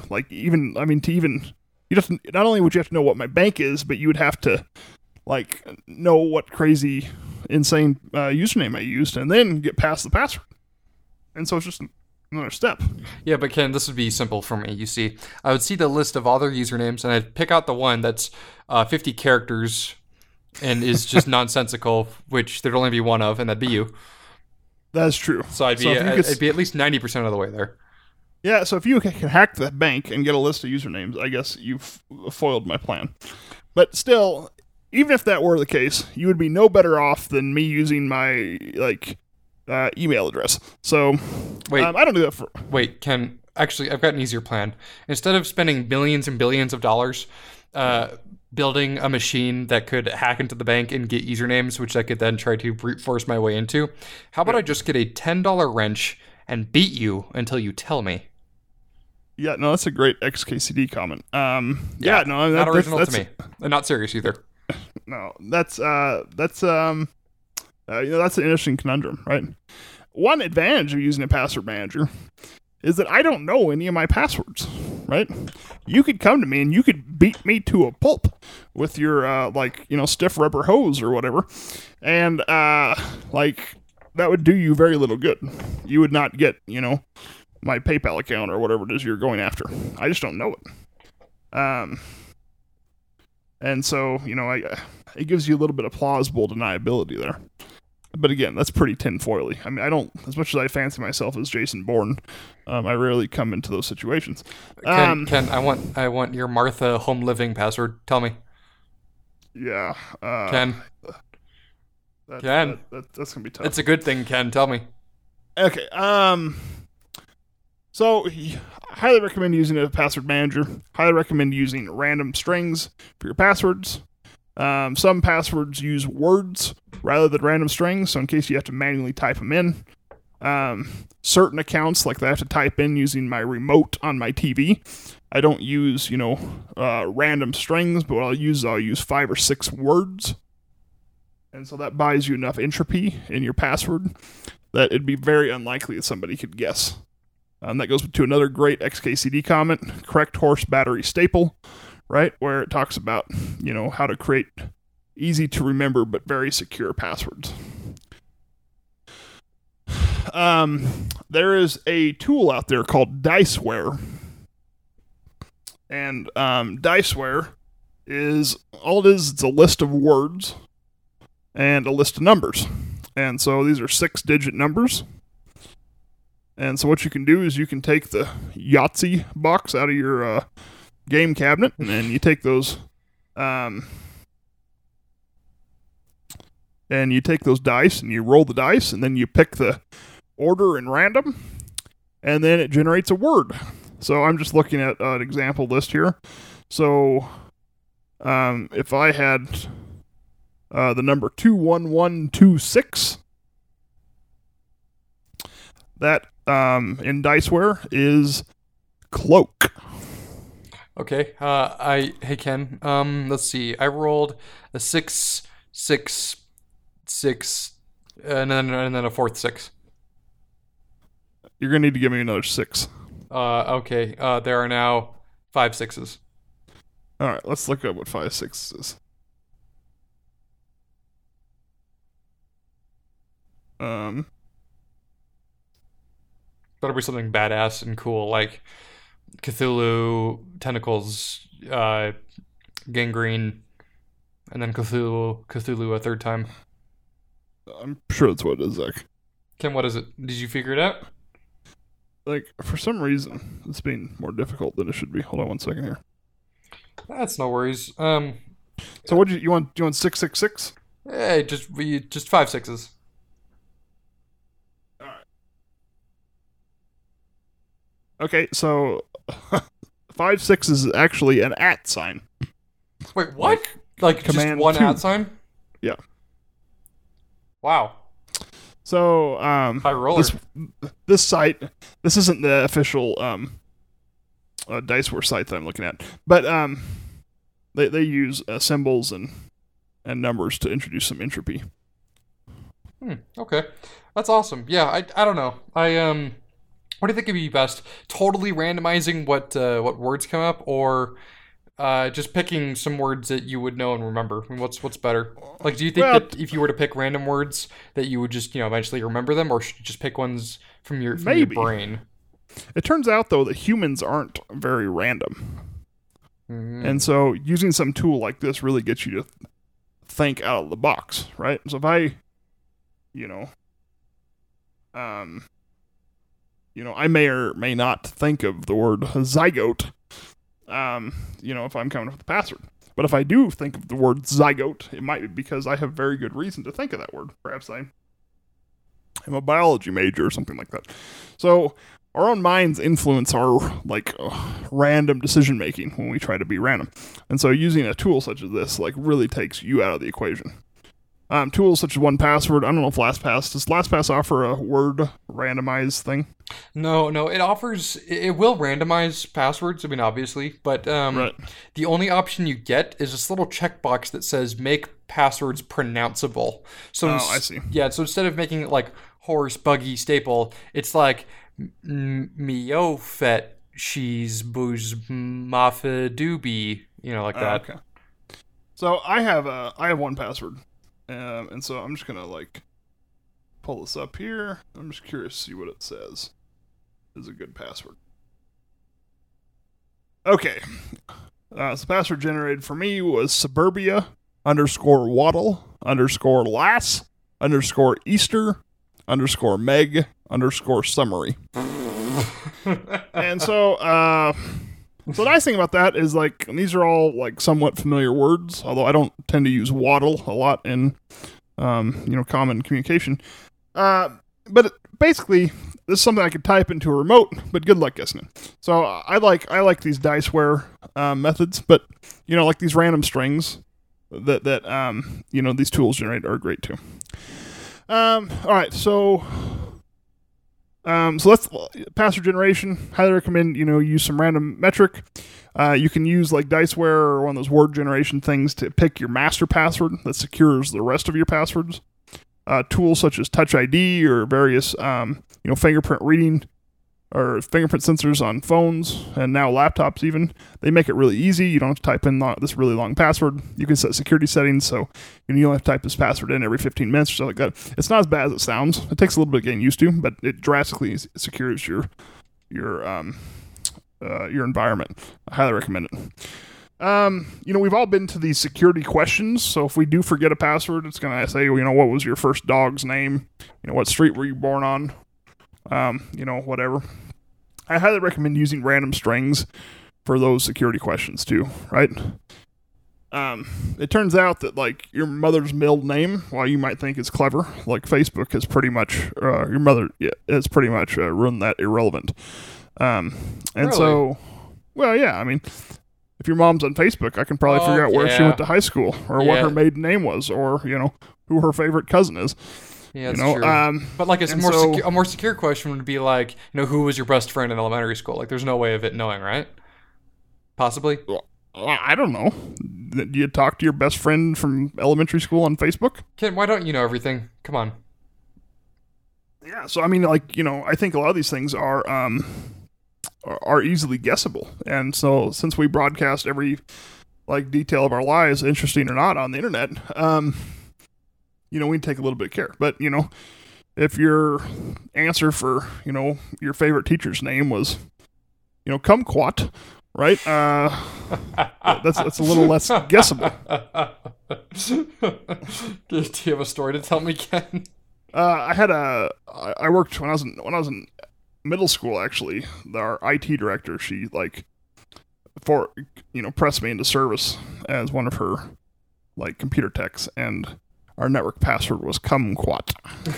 not only would you have to know what my bank is, but you would have to, know what crazy, insane username I used, and then get past the password. And so it's just another step. Yeah, but Ken, this would be simple for me. You see, I would see the list of all their usernames, and I'd pick out the one that's 50 characters and is just nonsensical, which there'd only be one of, and that'd be you. That's true. So I'd be at least 90% of the way there. Yeah, so if you can hack that bank and get a list of usernames, I guess you've foiled my plan. But still, even if that were the case, you would be no better off than me using my, email address. So, wait, I don't do that for... Wait, Ken, actually, I've got an easier plan. Instead of spending billions and billions of dollars building a machine that could hack into the bank and get usernames, which I could then try to brute force my way into, how about I just get a $10 wrench and beat you until you tell me? Yeah, no, that's a great XKCD comment. Not original to me, and not serious either. No, that's an interesting conundrum, right? One advantage of using a password manager is that I don't know any of my passwords, right? You could come to me and you could beat me to a pulp with your stiff rubber hose or whatever, and that would do you very little good. You would not get my PayPal account or whatever it is you're going after. I just don't know it. And so, it gives you a little bit of plausible deniability there. But again, that's pretty tinfoily. I mean, I don't, as much as I fancy myself as Jason Bourne, I rarely come into those situations. Ken, I want your Martha home living password. Tell me. Yeah. Ken. That's gonna be tough. It's a good thing, Ken. Tell me. Okay. So, highly recommend using a password manager. Highly recommend using random strings for your passwords. Some passwords use words rather than random strings, so in case you have to manually type them in. Certain accounts, like I have to type in using my remote on my TV. I don't use, random strings, but what I'll use 5 or 6 words. And so that buys you enough entropy in your password that it'd be very unlikely that somebody could guess. That goes to another great XKCD comment, correct horse battery staple, right? Where it talks about, how to create easy to remember but very secure passwords. There is a tool out there called Diceware. And Diceware is, it's a list of words and a list of numbers. And so these are 6-digit numbers. And so what you can do is you can take the Yahtzee box out of your game cabinet, and then you take those dice and you roll the dice, and then you pick the order in random, and then it generates a word. So I'm just looking at an example list here. So if I had the number 21126, that in Diceware is cloak. Okay. Hey Ken. Let's see. I rolled a 6, 6, 6, and then a fourth 6. You're gonna need to give me another 6. Okay. There are now 5 6s. All right. Let's look up what 5 6 is. Better be something badass and cool, like Cthulhu, Tentacles, Gangrene, and then Cthulhu a third time. I'm sure that's what it is, Zach. Ken, what is it? Did you figure it out? For some reason, it's being more difficult than it should be. Hold on one second here. That's no worries. So what you want? Do you want 666? Hey, just 5 6s. All right. Okay, so 5 6 is actually an @ sign. Wait, what? Like just one 2. @ sign? Yeah. Wow. So High roller. this site, this isn't the official Diceware site that I'm looking at, but they use symbols and numbers to introduce some entropy. Okay, that's awesome. Yeah, I don't know. What do you think would be best? Totally randomizing what words come up, or just picking some words that you would know and remember? I mean, what's better? Like, do you think that if you were to pick random words that you would just eventually remember them, or should you just pick ones from your brain? It turns out though that humans aren't very random, and so using some tool like this really gets you to think out of the box, right? So if I, I may or may not think of the word zygote, if I'm coming up with a password. But if I do think of the word zygote, it might be because I have very good reason to think of that word. Perhaps I am a biology major or something like that. So our own minds influence our random decision making when we try to be random. And so using a tool such as this really takes you out of the equation. Tools such as 1Password. I don't know if LastPass does LastPass offer a word randomize thing? No, it will randomize passwords, I mean, obviously, but right. The only option you get is this little checkbox that says make passwords pronounceable. So I see. Yeah, so instead of making it like horse, buggy, staple, it's like miofet, she's booze, mafa doobie, like that. Okay. So I have 1Password. And so I'm just gonna pull this up here. I'm just curious to see what it says is a good password. Okay. So the password generated for me was suburbia _waddle _lass _Easter _Meg _summary. And so the nice thing about that is these are all somewhat familiar words, although I don't tend to use waddle a lot in common communication. But basically, this is something I could type into a remote, but good luck guessing it. So I like these Diceware methods, but these random strings that these tools generate are great too. All right, so that's password generation. Highly recommend use some random metric. You can use Diceware or one of those word generation things to pick your master password that secures the rest of your passwords. Tools such as Touch ID or various fingerprint reading or fingerprint sensors on phones and now laptops even, they make it really easy. You don't have to type in this really long password. You can set security settings so you only have to type this password in every 15 minutes or something like that. It's not as bad as it sounds. It takes a little bit of getting used to, but it drastically secures your environment. I highly recommend it. We've all been to these security questions, so if we do forget a password, it's going to say, what was your first dog's name? What street were you born on? Whatever. I highly recommend using random strings for those security questions too, right? It turns out that your mother's middle name, while you might think is clever, Facebook has pretty much your mother has pretty much ruined that irrelevant. And really? So, well, yeah, I mean, if your mom's on Facebook, I can probably figure out where she went to high school or what her maiden name was, or who her favorite cousin is. Yeah, that's true. But a more secure question would be who was your best friend in elementary school? There's no way of it knowing, right? Possibly. Well, I don't know. Do you talk to your best friend from elementary school on Facebook? Ken, why don't you know everything? Come on. Yeah, so I mean, I think a lot of these things are easily guessable, and so since we broadcast every detail of our lives, interesting or not, on the internet, we take a little bit of care. But if your answer for your favorite teacher's name was kumquat, right? That's a little less guessable. Do you have a story to tell me, Ken? I worked when I was in middle school. Actually, our IT director, she pressed me into service as one of her computer techs, and our network password was kumquat.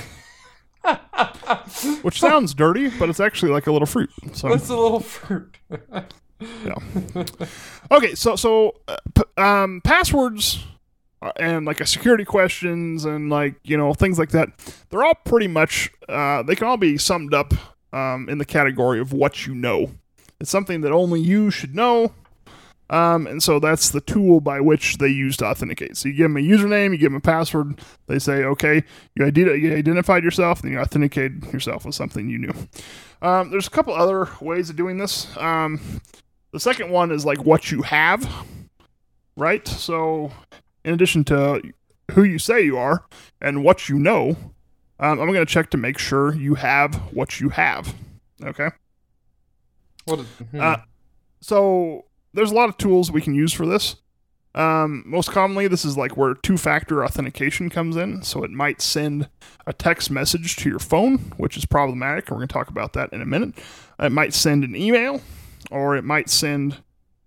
Which sounds dirty, but it's actually a little fruit. So what's a little fruit? Yeah. Okay, so passwords and like a security questions and like, things like that. They're all pretty much, they can all be summed up in the category of what you know. It's something that only you should know. And so that's the tool by which they use to authenticate. So you give them a username, you give them a password. They say, okay, you identified yourself, then you authenticated yourself with something you knew. There's a couple other ways of doing this. The second one is like what you have, right? So in addition to who you say you are and what you know, I'm going to check to make sure you have what you have. Okay? So there's a lot of tools we can use for this. Most commonly, this is like where two-factor authentication comes in. So it might send a text message to your phone, which is problematic, and we're going to talk about that in a minute. It might send an email, or it might send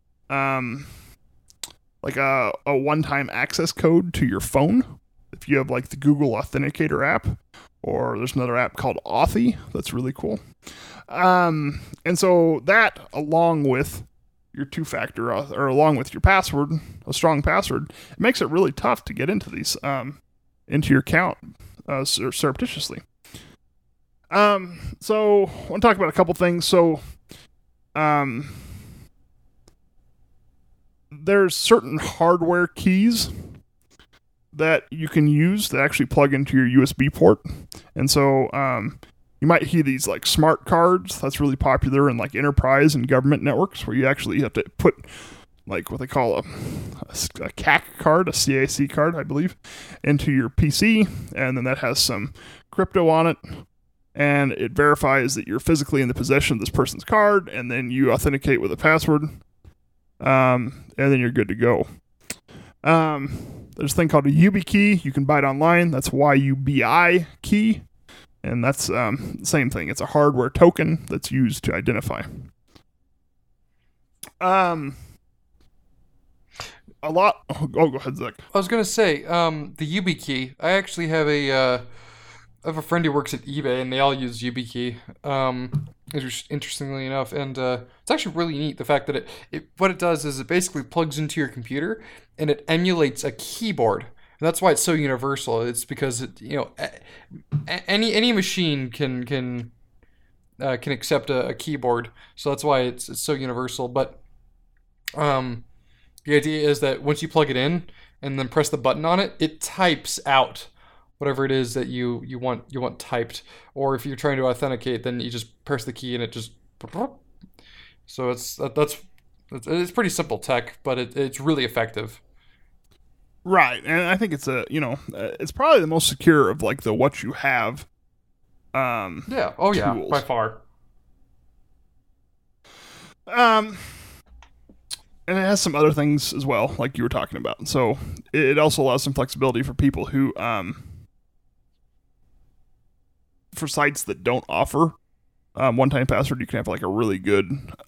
like a one-time access code to your phone. If you have like the Google Authenticator app, or there's another app called Authy that's really cool. And so that, along with your two-factor, or along with your password, a strong password, it makes it really tough to get into these, into your account surreptitiously. So I want to talk about a couple things. So, there's certain hardware keys that you can use that actually plug into your USB port. And so you might hear these like smart cards. That's really popular in like enterprise and government networks, where you actually have to put like what they call a CAC card, a CAC card, I believe, into your PC. And then that has some crypto on it. And it verifies that you're physically in the possession of this person's card. And then you authenticate with a password. And then you're good to go. There's a thing called a YubiKey. You can buy it online. That's YUBI key. And that's the same thing. It's a hardware token that's used to identify. Go ahead, Zach. I was going to say, the YubiKey. I actually have I have a friend who works at eBay, and they all use YubiKey. Interestingly enough, and it's actually really neat. The fact that what it does is it basically plugs into your computer and it emulates a keyboard. And that's why it's so universal. It's because any machine can accept a keyboard. So that's why it's so universal. But the idea is that once you plug it in and then press the button on it, it types out whatever it is that you want typed. Or if you're trying to authenticate, then you just press the key and it just. So it's pretty simple tech, but it's really effective. Right, and I think it's it's probably the most secure of like the what you have. Yeah. Oh yeah, tools. by far. And it has some other things as well, like you were talking about. So it also allows some flexibility for people who, for sites that don't offer one-time password, you can have like a really good,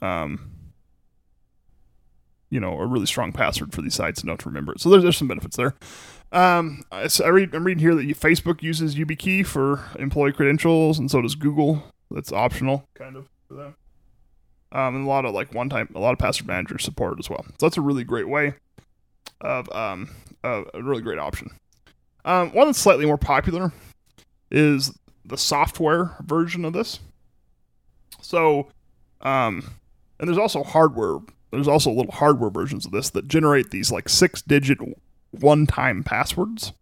a really strong password for these sites and don't remember it. So there's some benefits there. I'm reading here that Facebook uses YubiKey for employee credentials, and so does Google. That's optional, kind of, for them. And a lot of password managers support it as well. So that's a really great way of a really great option. One that's slightly more popular is the software version of this. So, and there's also hardware. There's also little hardware versions of this that generate these like 6-digit one-time passwords.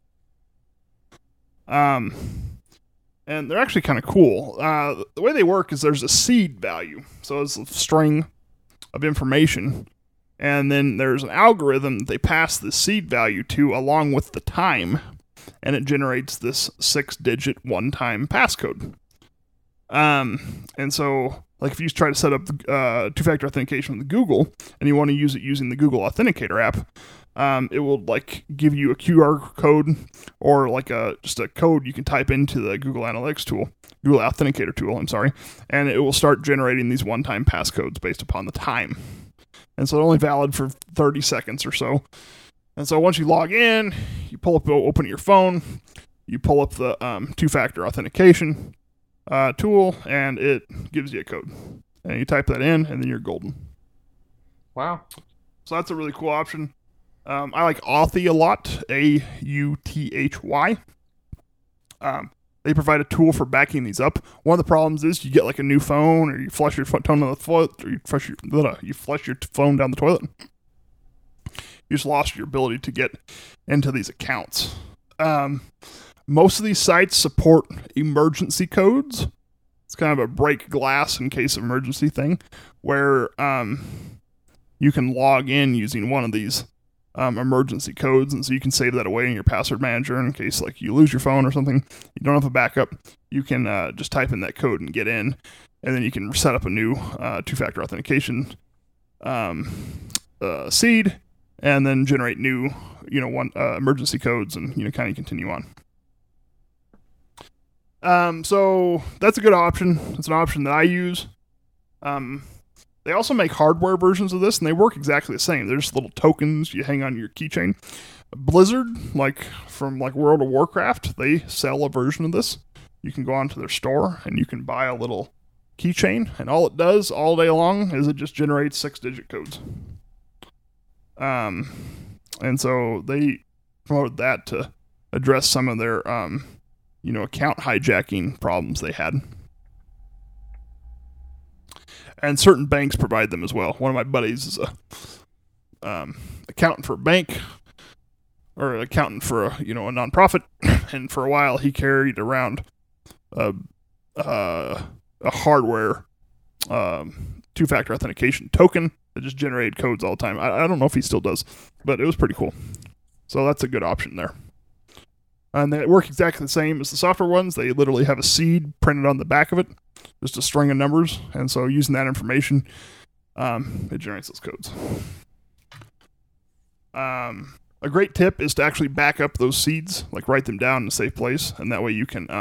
And they're actually kind of cool. The way they work is there's a seed value. So it's a string of information. And then there's an algorithm that they pass the seed value to along with the time. And it generates this 6-digit one-time passcode. And so, like if you try to set up two-factor authentication with Google and you want to use it using the Google Authenticator app, it will like give you a QR code or like just a code you can type into the Google Analytics tool, Google Authenticator tool, and it will start generating these one-time passcodes based upon the time. And so they're only valid for 30 seconds or so. And so once you log in, you open your phone, you pull up the two-factor authentication tool, and it gives you a code. And you type that in, and then you're golden. Wow. So that's a really cool option. I like Authy a lot, Authy. They provide a tool for backing these up. One of the problems is you get like a new phone, or you flush your phone down the toilet, or you flush your phone down the toilet. You just lost your ability to get into these accounts. Most of these sites support emergency codes. It's kind of a break glass in case of emergency thing, where you can log in using one of these emergency codes, and so you can save that away in your password manager in case like you lose your phone or something. You don't have a backup. You can just type in that code and get in, and then you can set up a new two-factor authentication seed, and then generate new, emergency codes, and kind of continue on. So that's a good option. It's an option that I use. They also make hardware versions of this, and they work exactly the same. They're just little tokens you hang on your keychain. Blizzard, from World of Warcraft, they sell a version of this. You can go onto their store, and you can buy a little keychain, and all it does all day long is it just generates 6-digit codes. And so they promoted that to address some of their, account hijacking problems they had. And certain banks provide them as well. One of my buddies is a accountant for a bank, or an accountant for a nonprofit, and for a while he carried around a hardware two-factor authentication token that just generated codes all the time. I don't know if he still does, but it was pretty cool. So that's a good option there. And they work exactly the same as the software ones. They literally have a seed printed on the back of it, just a string of numbers. And so using that information, it generates those codes. A great tip is to actually back up those seeds, write them down in a safe place. And that way you can,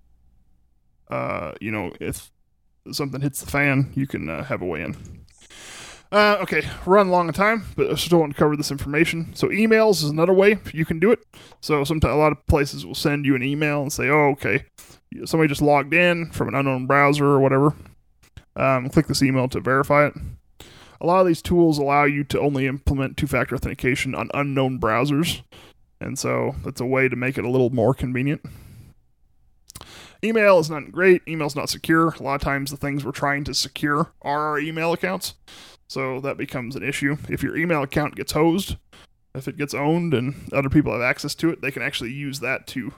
if something hits the fan, you can have a way in. Okay, we're running long on time, but I still want to cover this information. So emails is another way you can do it. So sometimes a lot of places will send you an email and say, oh, okay, somebody just logged in from an unknown browser or whatever. Click this email to verify it. A lot of these tools allow you to only implement two-factor authentication on unknown browsers. And so that's a way to make it a little more convenient. Email is not great. Email's not secure. A lot of times the things we're trying to secure are our email accounts. So that becomes an issue. If your email account gets hosed, if it gets owned and other people have access to it, they can actually use that to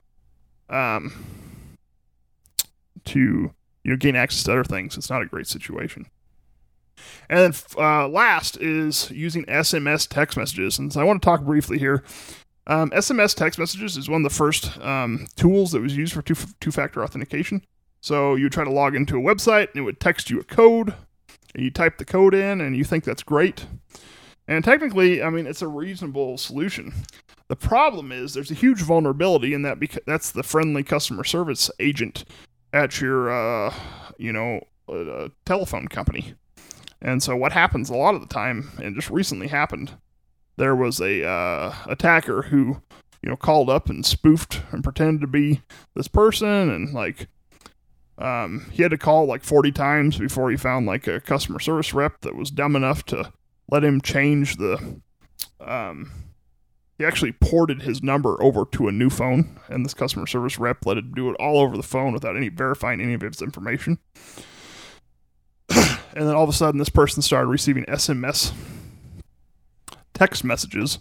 gain access to other things. It's not a great situation. And then last is using SMS text messages. And so I want to talk briefly here. SMS text messages is one of the first tools that was used for two-factor authentication. So you would try to log into a website, and it would text you a code, and you type the code in, and you think that's great. And technically, it's a reasonable solution. The problem is there's a huge vulnerability in that, because that's the friendly customer service agent at your, telephone company. And so what happens a lot of the time, and just recently happened, there was a attacker who, called up and spoofed and pretended to be this person, and he had to call 40 times before he found a customer service rep that was dumb enough to let him change the. He actually ported his number over to a new phone, and this customer service rep let him do it all over the phone without verifying any of his information. And then all of a sudden, this person started receiving SMS text messages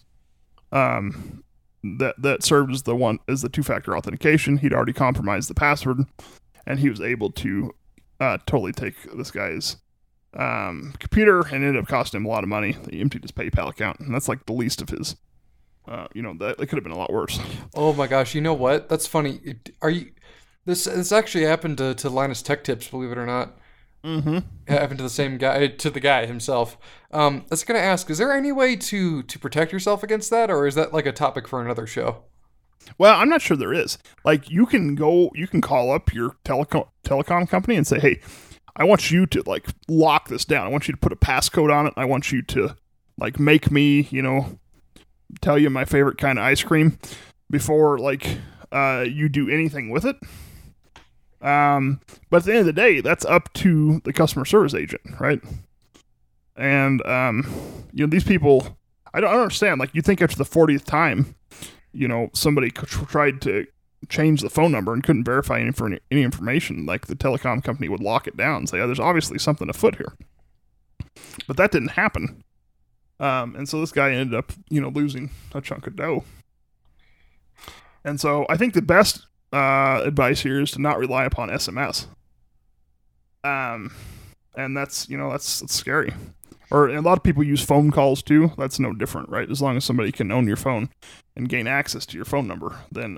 that served as the two-factor authentication. He'd already compromised the password, and he was able to totally take this guy's computer, and ended up costing him a lot of money. He emptied his PayPal account, and that's the least of his. That could have been a lot worse. Oh my gosh! You know what? That's funny. This actually happened to Linus Tech Tips, believe it or not. Mm-hmm. It happened to the same guy, to the guy himself. I was going to ask, is there any way to protect yourself against that, or is that a topic for another show? Well, I'm not sure there is. You can call up your telecom company and say, hey, I want you to lock this down. I want you to put a passcode on it. I want you to make me, tell you my favorite kind of ice cream before you do anything with it. But at the end of the day, that's up to the customer service agent, right? And these people, I don't understand. Like, you think after the 40th time, somebody tried to change the phone number and couldn't verify any information, like the telecom company would lock it down and say, there's obviously something afoot here. But that didn't happen. And so this guy ended up, losing a chunk of dough. And so I think the best advice here is to not rely upon SMS. And that's scary. Or a lot of people use phone calls too. That's no different, right? As long as somebody can own your phone and gain access to your phone number, then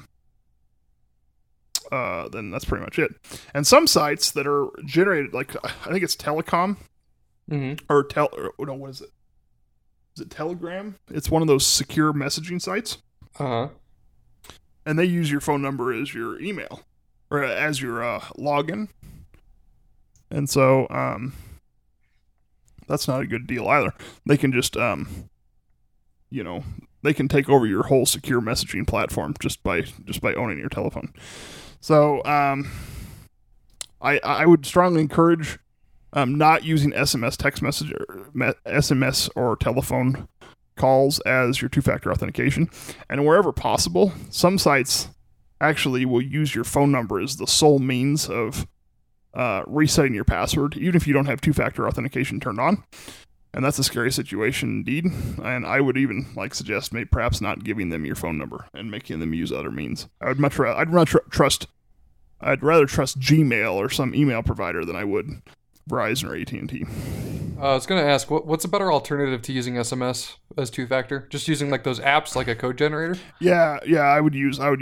that's pretty much it. And some sites that are generated, like I think it's Telecom, or what is it? Is it Telegram? It's one of those secure messaging sites. And they use your phone number as your email or as your login. And so that's not a good deal either. They can just they can take over your whole secure messaging platform just by owning your telephone. So I would strongly encourage not using SMS text message or SMS or telephone calls as your two-factor authentication. And wherever possible, some sites actually will use your phone number as the sole means of resetting your password, even if you don't have two-factor authentication turned on. And that's a scary situation indeed. And I would even suggest maybe perhaps not giving them your phone number and making them use other means. I'd rather trust Gmail or some email provider than I would Verizon or AT&T. I was going to ask, what's a better alternative to using SMS as two-factor? Just using those apps like a code generator? Yeah, I would use like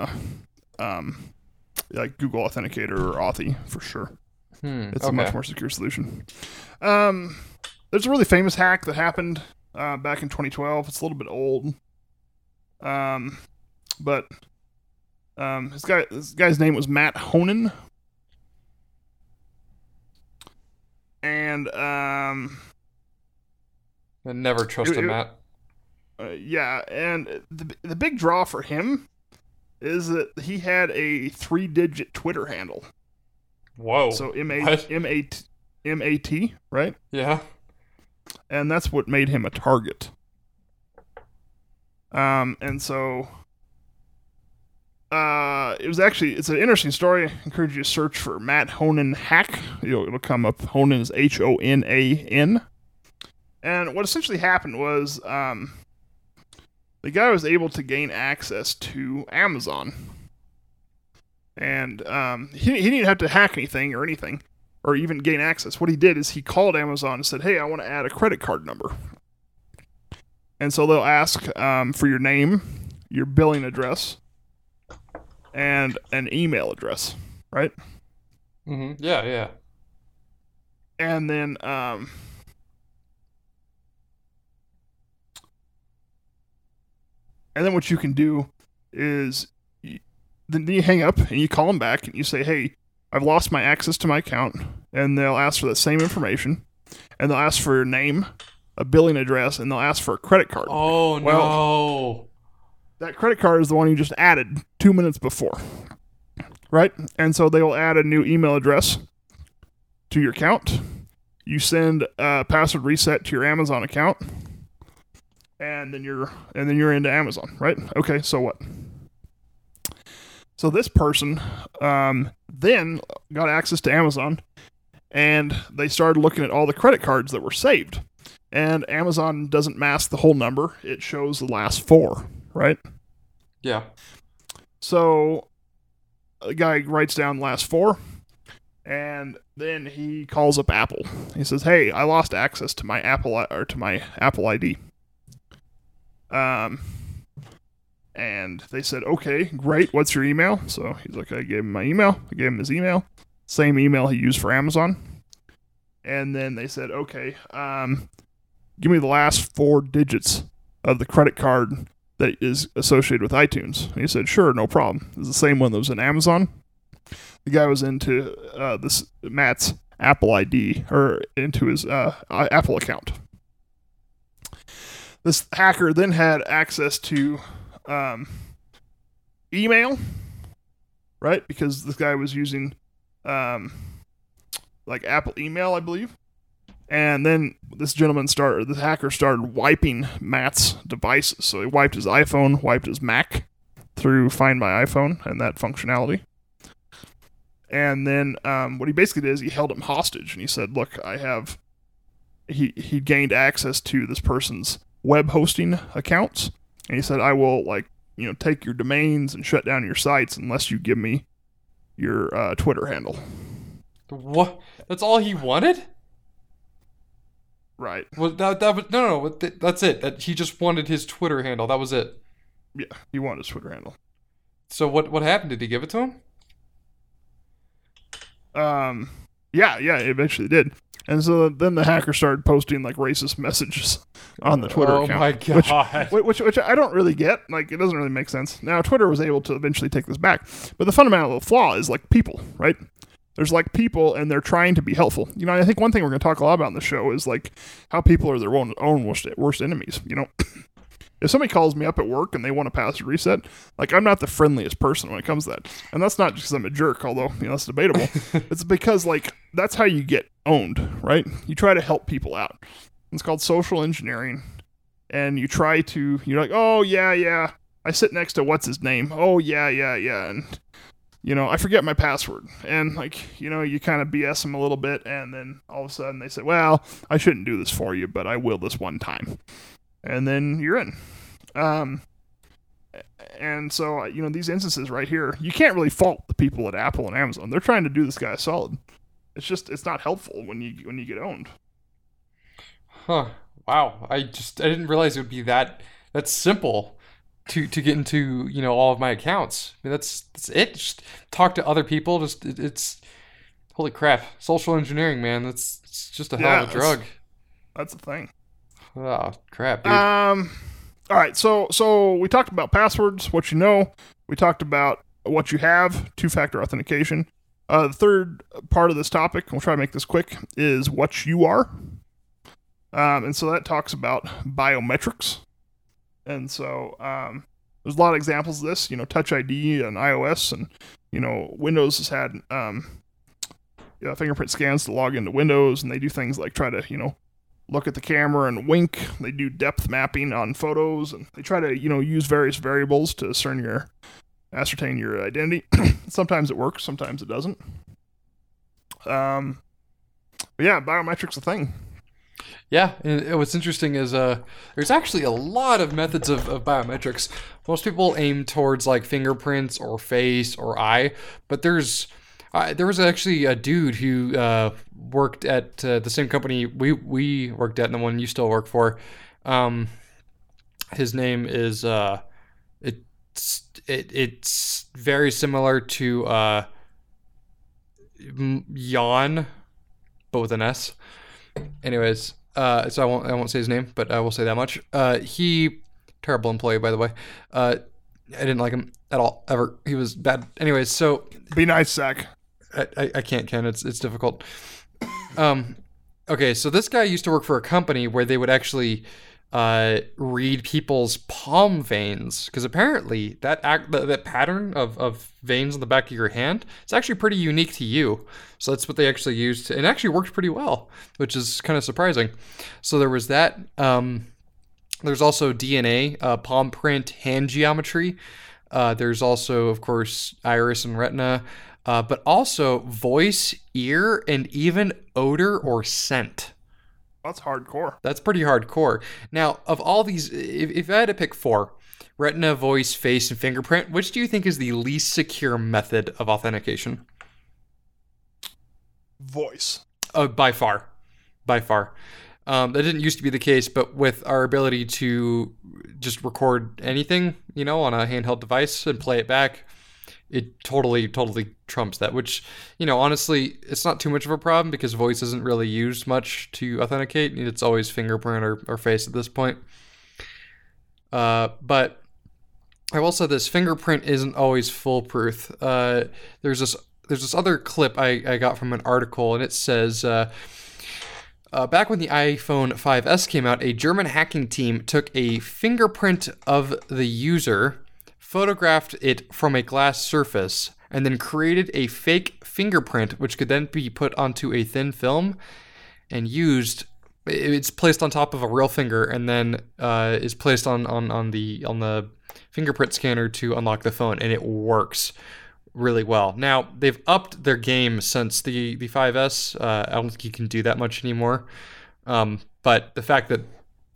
Google Authenticator or Authy for sure. It's a much more secure solution. There's a really famous hack that happened back in 2012. It's a little bit old, but this guy's name was Matt Honan. And I never trusted Matt. And the big draw for him is that he had a 3-digit Twitter handle. Whoa! So M-A-T, right? Yeah. And that's what made him a target. And so it's an interesting story. I encourage you to search for Matt Honan hack. It'll come up. Honan is Honan. And what essentially happened was the guy was able to gain access to Amazon. And he didn't have to hack anything or even gain access. What he did is he called Amazon and said, hey, I want to add a credit card number. And so they'll ask for your name, your billing address, and an email address, right? Mm-hmm. Yeah. And then what you can do is then you hang up and you call them back and you say, hey, I've lost my access to my account. And they'll ask for the same information. And they'll ask for your name, a billing address, and they'll ask for a credit card. Oh, no. That credit card is the one you just added 2 minutes before, right? And so they will add a new email address to your account. You send a password reset to your Amazon account, and then you're into Amazon, right? Okay, so what? So this person then got access to Amazon, and they started looking at all the credit cards that were saved. And Amazon doesn't mask the whole number; it shows the last 4. Right? Yeah. So the guy writes down the last 4, and then he calls up Apple. He says, "Hey, I lost access to my Apple ID." And they said, "Okay, great. What's your email?" So he's like, "I gave him my email. I gave him his email, same email he used for Amazon." And then they said, "Okay, give me the last 4 digits of the credit card that is associated with iTunes." And he said, "Sure, no problem. It's the same one that was in Amazon." The guy was into this Matt's Apple ID, or into his Apple account. This hacker then had access to email, right? Because this guy was using Apple email, I believe. And then this hacker started wiping Matt's devices. So he wiped his iPhone, wiped his Mac through Find My iPhone and that functionality. And then what he basically did is he held him hostage, and he said, look, he gained access to this person's web hosting accounts, and he said, I will take your domains and shut down your sites unless you give me your Twitter handle. What? That's all he wanted? Right. Well, that was no. That's it. That he just wanted his Twitter handle. That was it. Yeah, he wanted his Twitter handle. So what happened? Did he give it to him? Yeah, it eventually did. And so then the hacker started posting racist messages on the Twitter account. Oh my god. Which I don't really get. It doesn't really make sense. Now, Twitter was able to eventually take this back. But the fundamental flaw is people, right? There's people, and they're trying to be helpful. I think one thing we're going to talk a lot about in the show is how people are their own worst enemies. If somebody calls me up at work and they want a password reset, I'm not the friendliest person when it comes to that. And that's not just because I'm a jerk, although, that's debatable. It's because, that's how you get owned, right? You try to help people out. It's called social engineering. And you're like, oh, yeah, I sit next to what's his name. Oh, yeah. And, I forget my password. And, you kind of BS them a little bit. And then all of a sudden they say, well, I shouldn't do this for you, but I will this one time. And then you're in. And so, these instances right here, you can't really fault the people at Apple and Amazon. They're trying to do this guy solid. It's not helpful when you get owned. Huh. Wow. I didn't realize it would be that simple to get into, all of my accounts. I mean, that's it. Just talk to other people. It's holy crap. Social engineering, man. It's just a hell of a drug. That's the thing. Oh, crap, dude. All right, so we talked about passwords, what you know. We talked about what you have, two-factor authentication. The third part of this topic, we'll try to make this quick, is what you are. And so that talks about biometrics. And so there's a lot of examples of this, Touch ID on iOS, and, Windows has had fingerprint scans to log into Windows, and they do things like try to, look at the camera and wink. They do depth mapping on photos, and they try to, use various variables to ascertain your identity. Sometimes it works, sometimes it doesn't. But yeah, biometrics a thing. Yeah, and what's interesting is there's actually a lot of methods of biometrics. Most people aim towards fingerprints or face or eye, but there was actually a dude who worked at the same company we worked at, and the one you still work for. His name is it's very similar to Jan, but with an S. Anyways, so I won't say his name, but I will say that much. He terrible employee, by the way. I didn't like him at all ever. He was bad. Anyways, so be nice, Zach. I can't, Ken. It's difficult. Okay, so this guy used to work for a company where they would actually read people's palm veins, because apparently that pattern of veins on the back of your hand is actually pretty unique to you. So that's what they actually used, and it actually worked pretty well, which is kind of surprising. So there was that. There's also DNA, palm print, hand geometry. There's also, of course, iris and retina. But also voice, ear, and even odor or scent. That's hardcore. That's pretty hardcore. Now, of all these, if I had to pick four, retina, voice, face, and fingerprint, which do you think is the least secure method of authentication? Voice. By far. By far. That didn't used to be the case, but with our ability to just record anything, on a handheld device and play it back, it totally trumps that, which, honestly, it's not too much of a problem because voice isn't really used much to authenticate. It's always fingerprint or face at this point. But I will say this, fingerprint isn't always foolproof. There's this other clip I got from an article, and it says, back when the iPhone 5S came out, a German hacking team took a fingerprint of the user, photographed it from a glass surface, and then created a fake fingerprint, which could then be put onto a thin film and used it's placed on top of a real finger and then is placed on the fingerprint scanner to unlock the phone, and it works really well. Now they've upped their game since the 5S. I don't think you can do that much anymore. But the fact that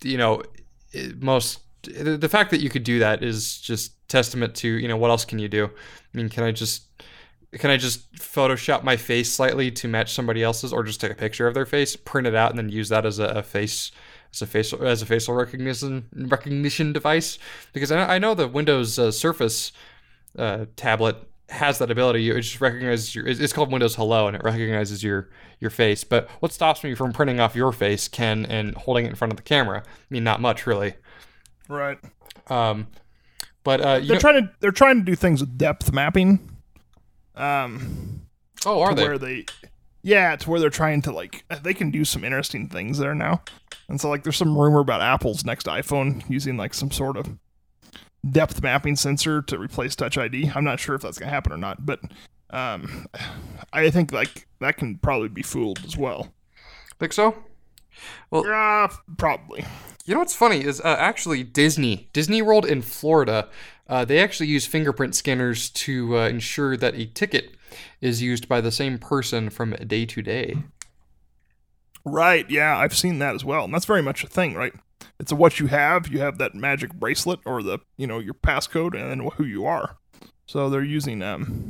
the fact that you could do that is just testament to what else can you do? I mean, can I just Photoshop my face slightly to match somebody else's, or just take a picture of their face, print it out, and then use that as a facial recognition device? Because I know the Windows Surface tablet has that ability. It just recognizes it's called Windows Hello, and it recognizes your face. But what stops me from printing off your face, Ken, and holding it in front of the camera? I mean, not much, really. Right. But they're trying to do things with depth mapping. Are they? To where they're trying to they can do some interesting things there now. And so there's some rumor about Apple's next iPhone using some sort of depth mapping sensor to replace Touch ID. I'm not sure if that's going to happen or not, but I think that can probably be fooled as well. Think so? Well, yeah, probably. You know what's funny is actually Disney World in Florida, they actually use fingerprint scanners to ensure that a ticket is used by the same person from day to day. Right, yeah, I've seen that as well. And that's very much a thing, right? It's what you have. You have that magic bracelet or your passcode and then who you are. So they're using,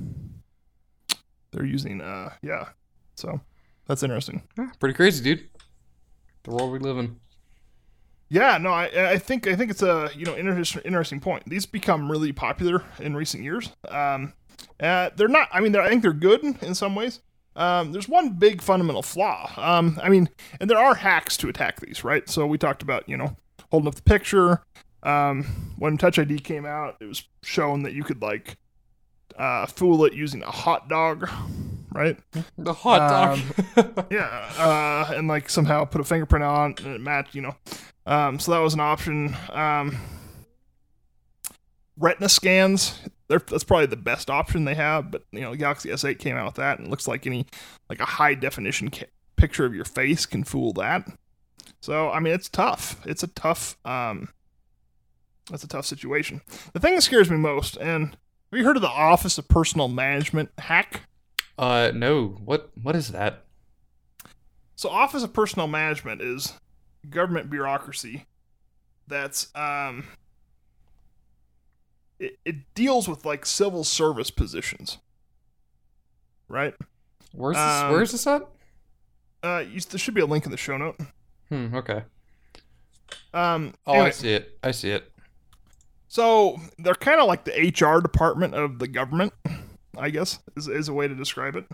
So that's interesting. Yeah, pretty crazy, dude. The world we live in. Yeah, no, I think it's a interesting point. These become really popular in recent years. They're not. I mean, I think they're good in some ways. There's one big fundamental flaw. And there are hacks to attack these, right? So we talked about holding up the picture. When Touch ID came out, it was shown that you could fool it using a hot dog, right? The hot dog. Yeah, and somehow put a fingerprint on and it matched, so that was an option. Retina scans, that's probably the best option they have, but the Galaxy S8 came out with that, and it looks like a high definition picture of your face can fool that. So it's tough. It's a tough situation. The thing that scares me most, and have you heard of the Office of Personal Management hack? No. What is that? So Office of Personal Management is government bureaucracy that's it deals with civil service positions, right? Where's this at? There should be a link in the show note. Okay. Anyway, I see it. So they're kind of like the HR department of the government, I guess, is a way to describe it.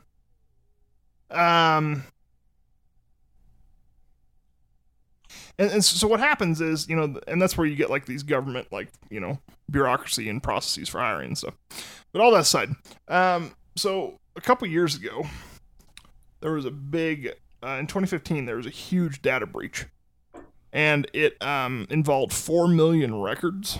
And so what happens is, and that's where you get these government, bureaucracy and processes for hiring and stuff. But all that aside, so a couple years ago, there was a big, in 2015, there was a huge data breach. And it involved 4 million records.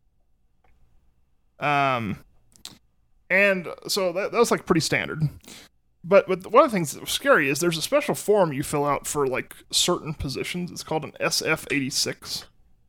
And so that was pretty standard. But one of the things that was scary is there's a special form you fill out for certain positions. It's called an SF-86.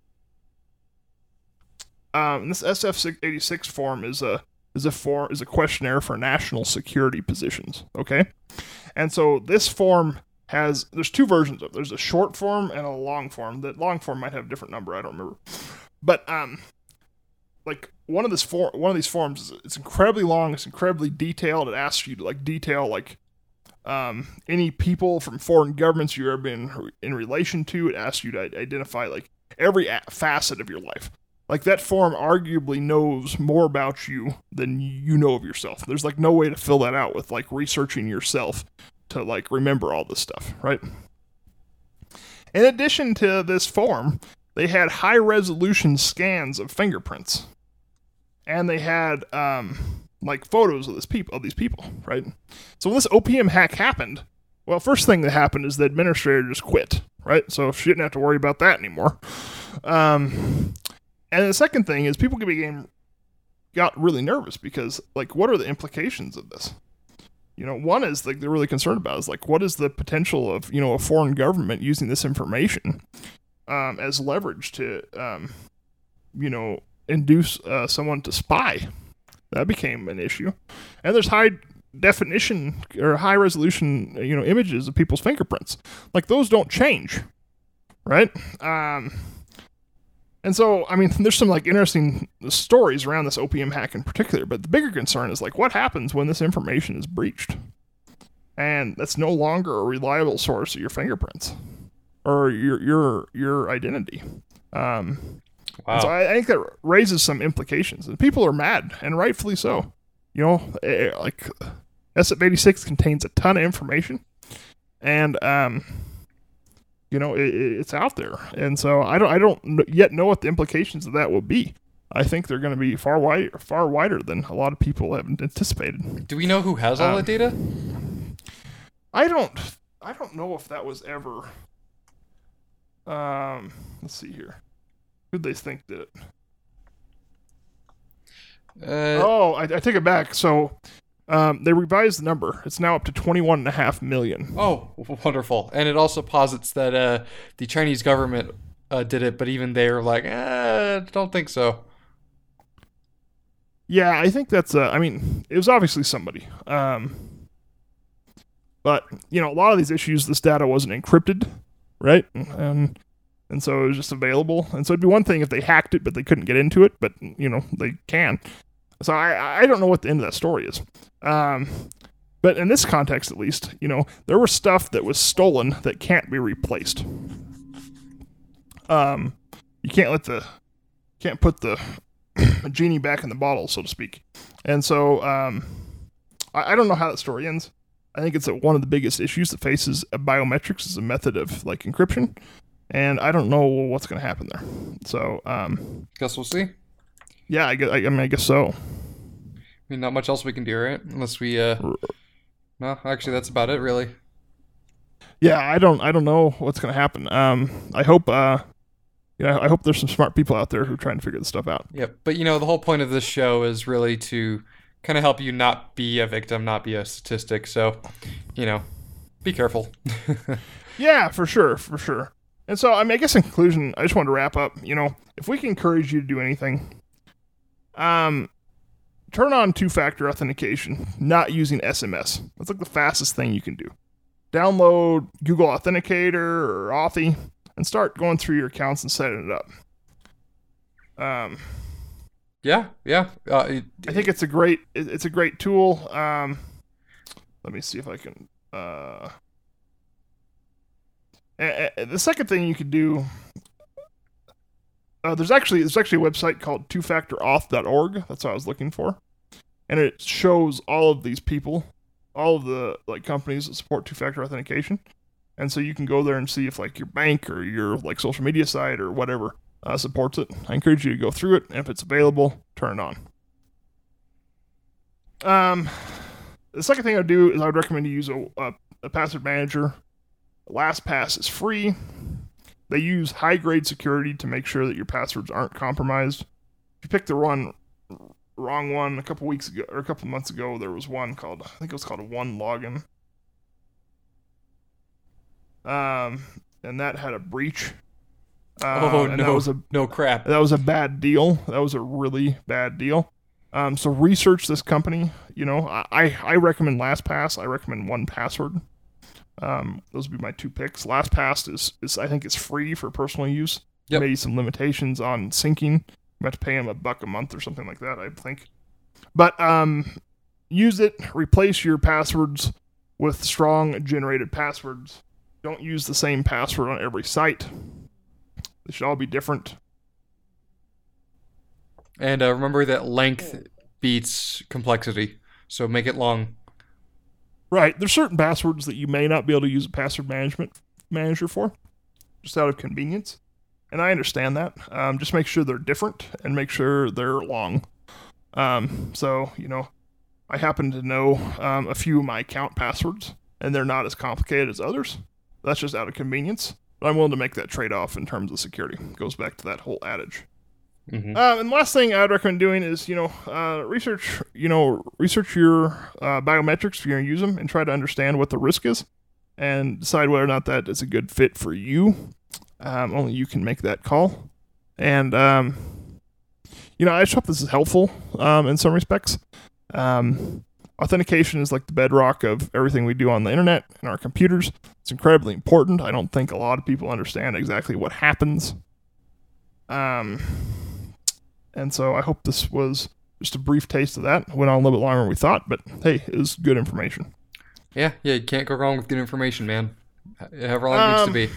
And this SF-86 form is a questionnaire for national security positions. Okay, and so this form there's two versions of it. There's a short form and a long form. The long form might have a different number. I don't remember. But one of these forms, it's incredibly long, it's incredibly detailed. It asks you to detail any people from foreign governments you've ever been in relation to. It asks you to identify every facet of your life. That form arguably knows more about you than you know of yourself. There's no way to fill that out with researching yourself to remember all this stuff, right? In addition to this form, they had high resolution scans of fingerprints. And they had photos of these people, right? So when this OPM hack happened, well, first thing that happened is the administrator just quit, right? So she didn't have to worry about that anymore. And the second thing is people got really nervous because what are the implications of this? One is like they're really concerned about is like what is the potential of a foreign government using this information as leverage to induce someone to spy. That became an issue, and there's high definition or high resolution images of people's fingerprints. Like those don't change, right? And so, I mean, there's some like interesting stories around this OPM hack in particular, but the bigger concern is like what happens when this information is breached, and that's no longer a reliable source of your fingerprints or your identity. Wow. So I think that raises some implications, and people are mad, and rightfully so. Like SF-86 contains a ton of information, and it's out there, and so I don't yet know what the implications of that will be. I think they're going to be far wider than a lot of people have anticipated. Do we know who has all the data? I don't know if that was ever. Let's see here. Who'd they think did it? I take it back. So they revised the number. It's now up to 21.5 million. Oh, wonderful. And it also posits that the Chinese government did it, but even they're like, don't think so. Yeah, I think that's, it was obviously somebody. But, a lot of these issues, this data wasn't encrypted, right? And so it was just available. And so it'd be one thing if they hacked it, but they couldn't get into it, but, they can. So I don't know what the end of that story is. But in this context, at least, there was stuff that was stolen that can't be replaced. You can't put the genie back in the bottle, so to speak. And so I don't know how that story ends. I think it's one of the biggest issues that faces biometrics as a method of like encryption. And I don't know what's going to happen there. So, guess we'll see. Yeah, I guess so. I mean, not much else we can do, right? Unless we, no, actually, that's about it, really. Yeah, I don't know what's going to happen. I hope, I hope there's some smart people out there who are trying to figure this stuff out. Yep, but the whole point of this show is really to kind of help you not be a victim, not be a statistic. So, be careful. Yeah, for sure. And so, I guess in conclusion, I just wanted to wrap up. If we can encourage you to do anything, turn on two-factor authentication, not using SMS. That's like the fastest thing you can do. Download Google Authenticator or Authy and start going through your accounts and setting it up. Yeah. I think it's a great tool. Let me see if I can. The second thing you could do, there's actually a website called twofactorauth.org. That's what I was looking for, and it shows all of these people, all of the companies that support two-factor authentication, and so you can go there and see if your bank or your social media site or whatever supports it. I encourage you to go through it, and if it's available, turn it on. The second thing I'd do is I would recommend you use a password manager. LastPass is free. They use high-grade security to make sure that your passwords aren't compromised. If you picked the wrong one a couple weeks ago or a couple months ago, there was one called, I think it was called OneLogin. And that had a breach. No crap. That was a bad deal. That was a really bad deal. So research this company. I recommend LastPass. I recommend 1Password. Those would be my two picks. LastPass is I think it's free for personal use. Yep. Maybe some limitations on syncing. You have to pay them $1 a month or something like that, I think. But use it. Replace your passwords with strong generated passwords. Don't use the same password on every site. They should all be different. And remember that length beats complexity. So make it long. Right. There's certain passwords that you may not be able to use a password management manager for, just out of convenience. And I understand that. Just make sure they're different and make sure they're long. So, I happen to know a few of my account passwords, and they're not as complicated as others. That's just out of convenience. But I'm willing to make that trade-off in terms of security. It goes back to that whole adage. And the last thing I'd recommend doing is, research your biometrics if you're going to use them and try to understand what the risk is and decide whether or not that is a good fit for you. Only you can make that call. And, I just hope this is helpful in some respects. Authentication is like the bedrock of everything we do on the internet and our computers. It's incredibly important. I don't think a lot of people understand exactly what happens. And so I hope this was just a brief taste of that. Went on a little bit longer than we thought, but hey, it was good information. Yeah, you can't go wrong with good information, man. However long it needs to be.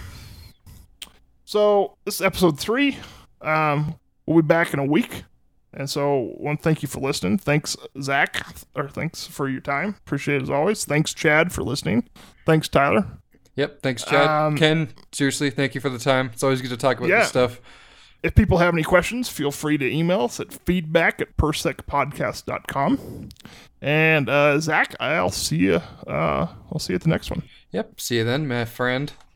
So this is episode 3. We'll be back in a week. And so, thank you for listening. Thanks, Zach, thanks for your time. Appreciate it as always. Thanks, Chad, for listening. Thanks, Tyler. Yep, thanks, Chad. Ken, seriously, thank you for the time. It's always good to talk about this stuff. If people have any questions, feel free to email us at feedback@persecpodcast.com. And Zach, I'll see you. I'll see you at the next one. Yep, see you then, my friend.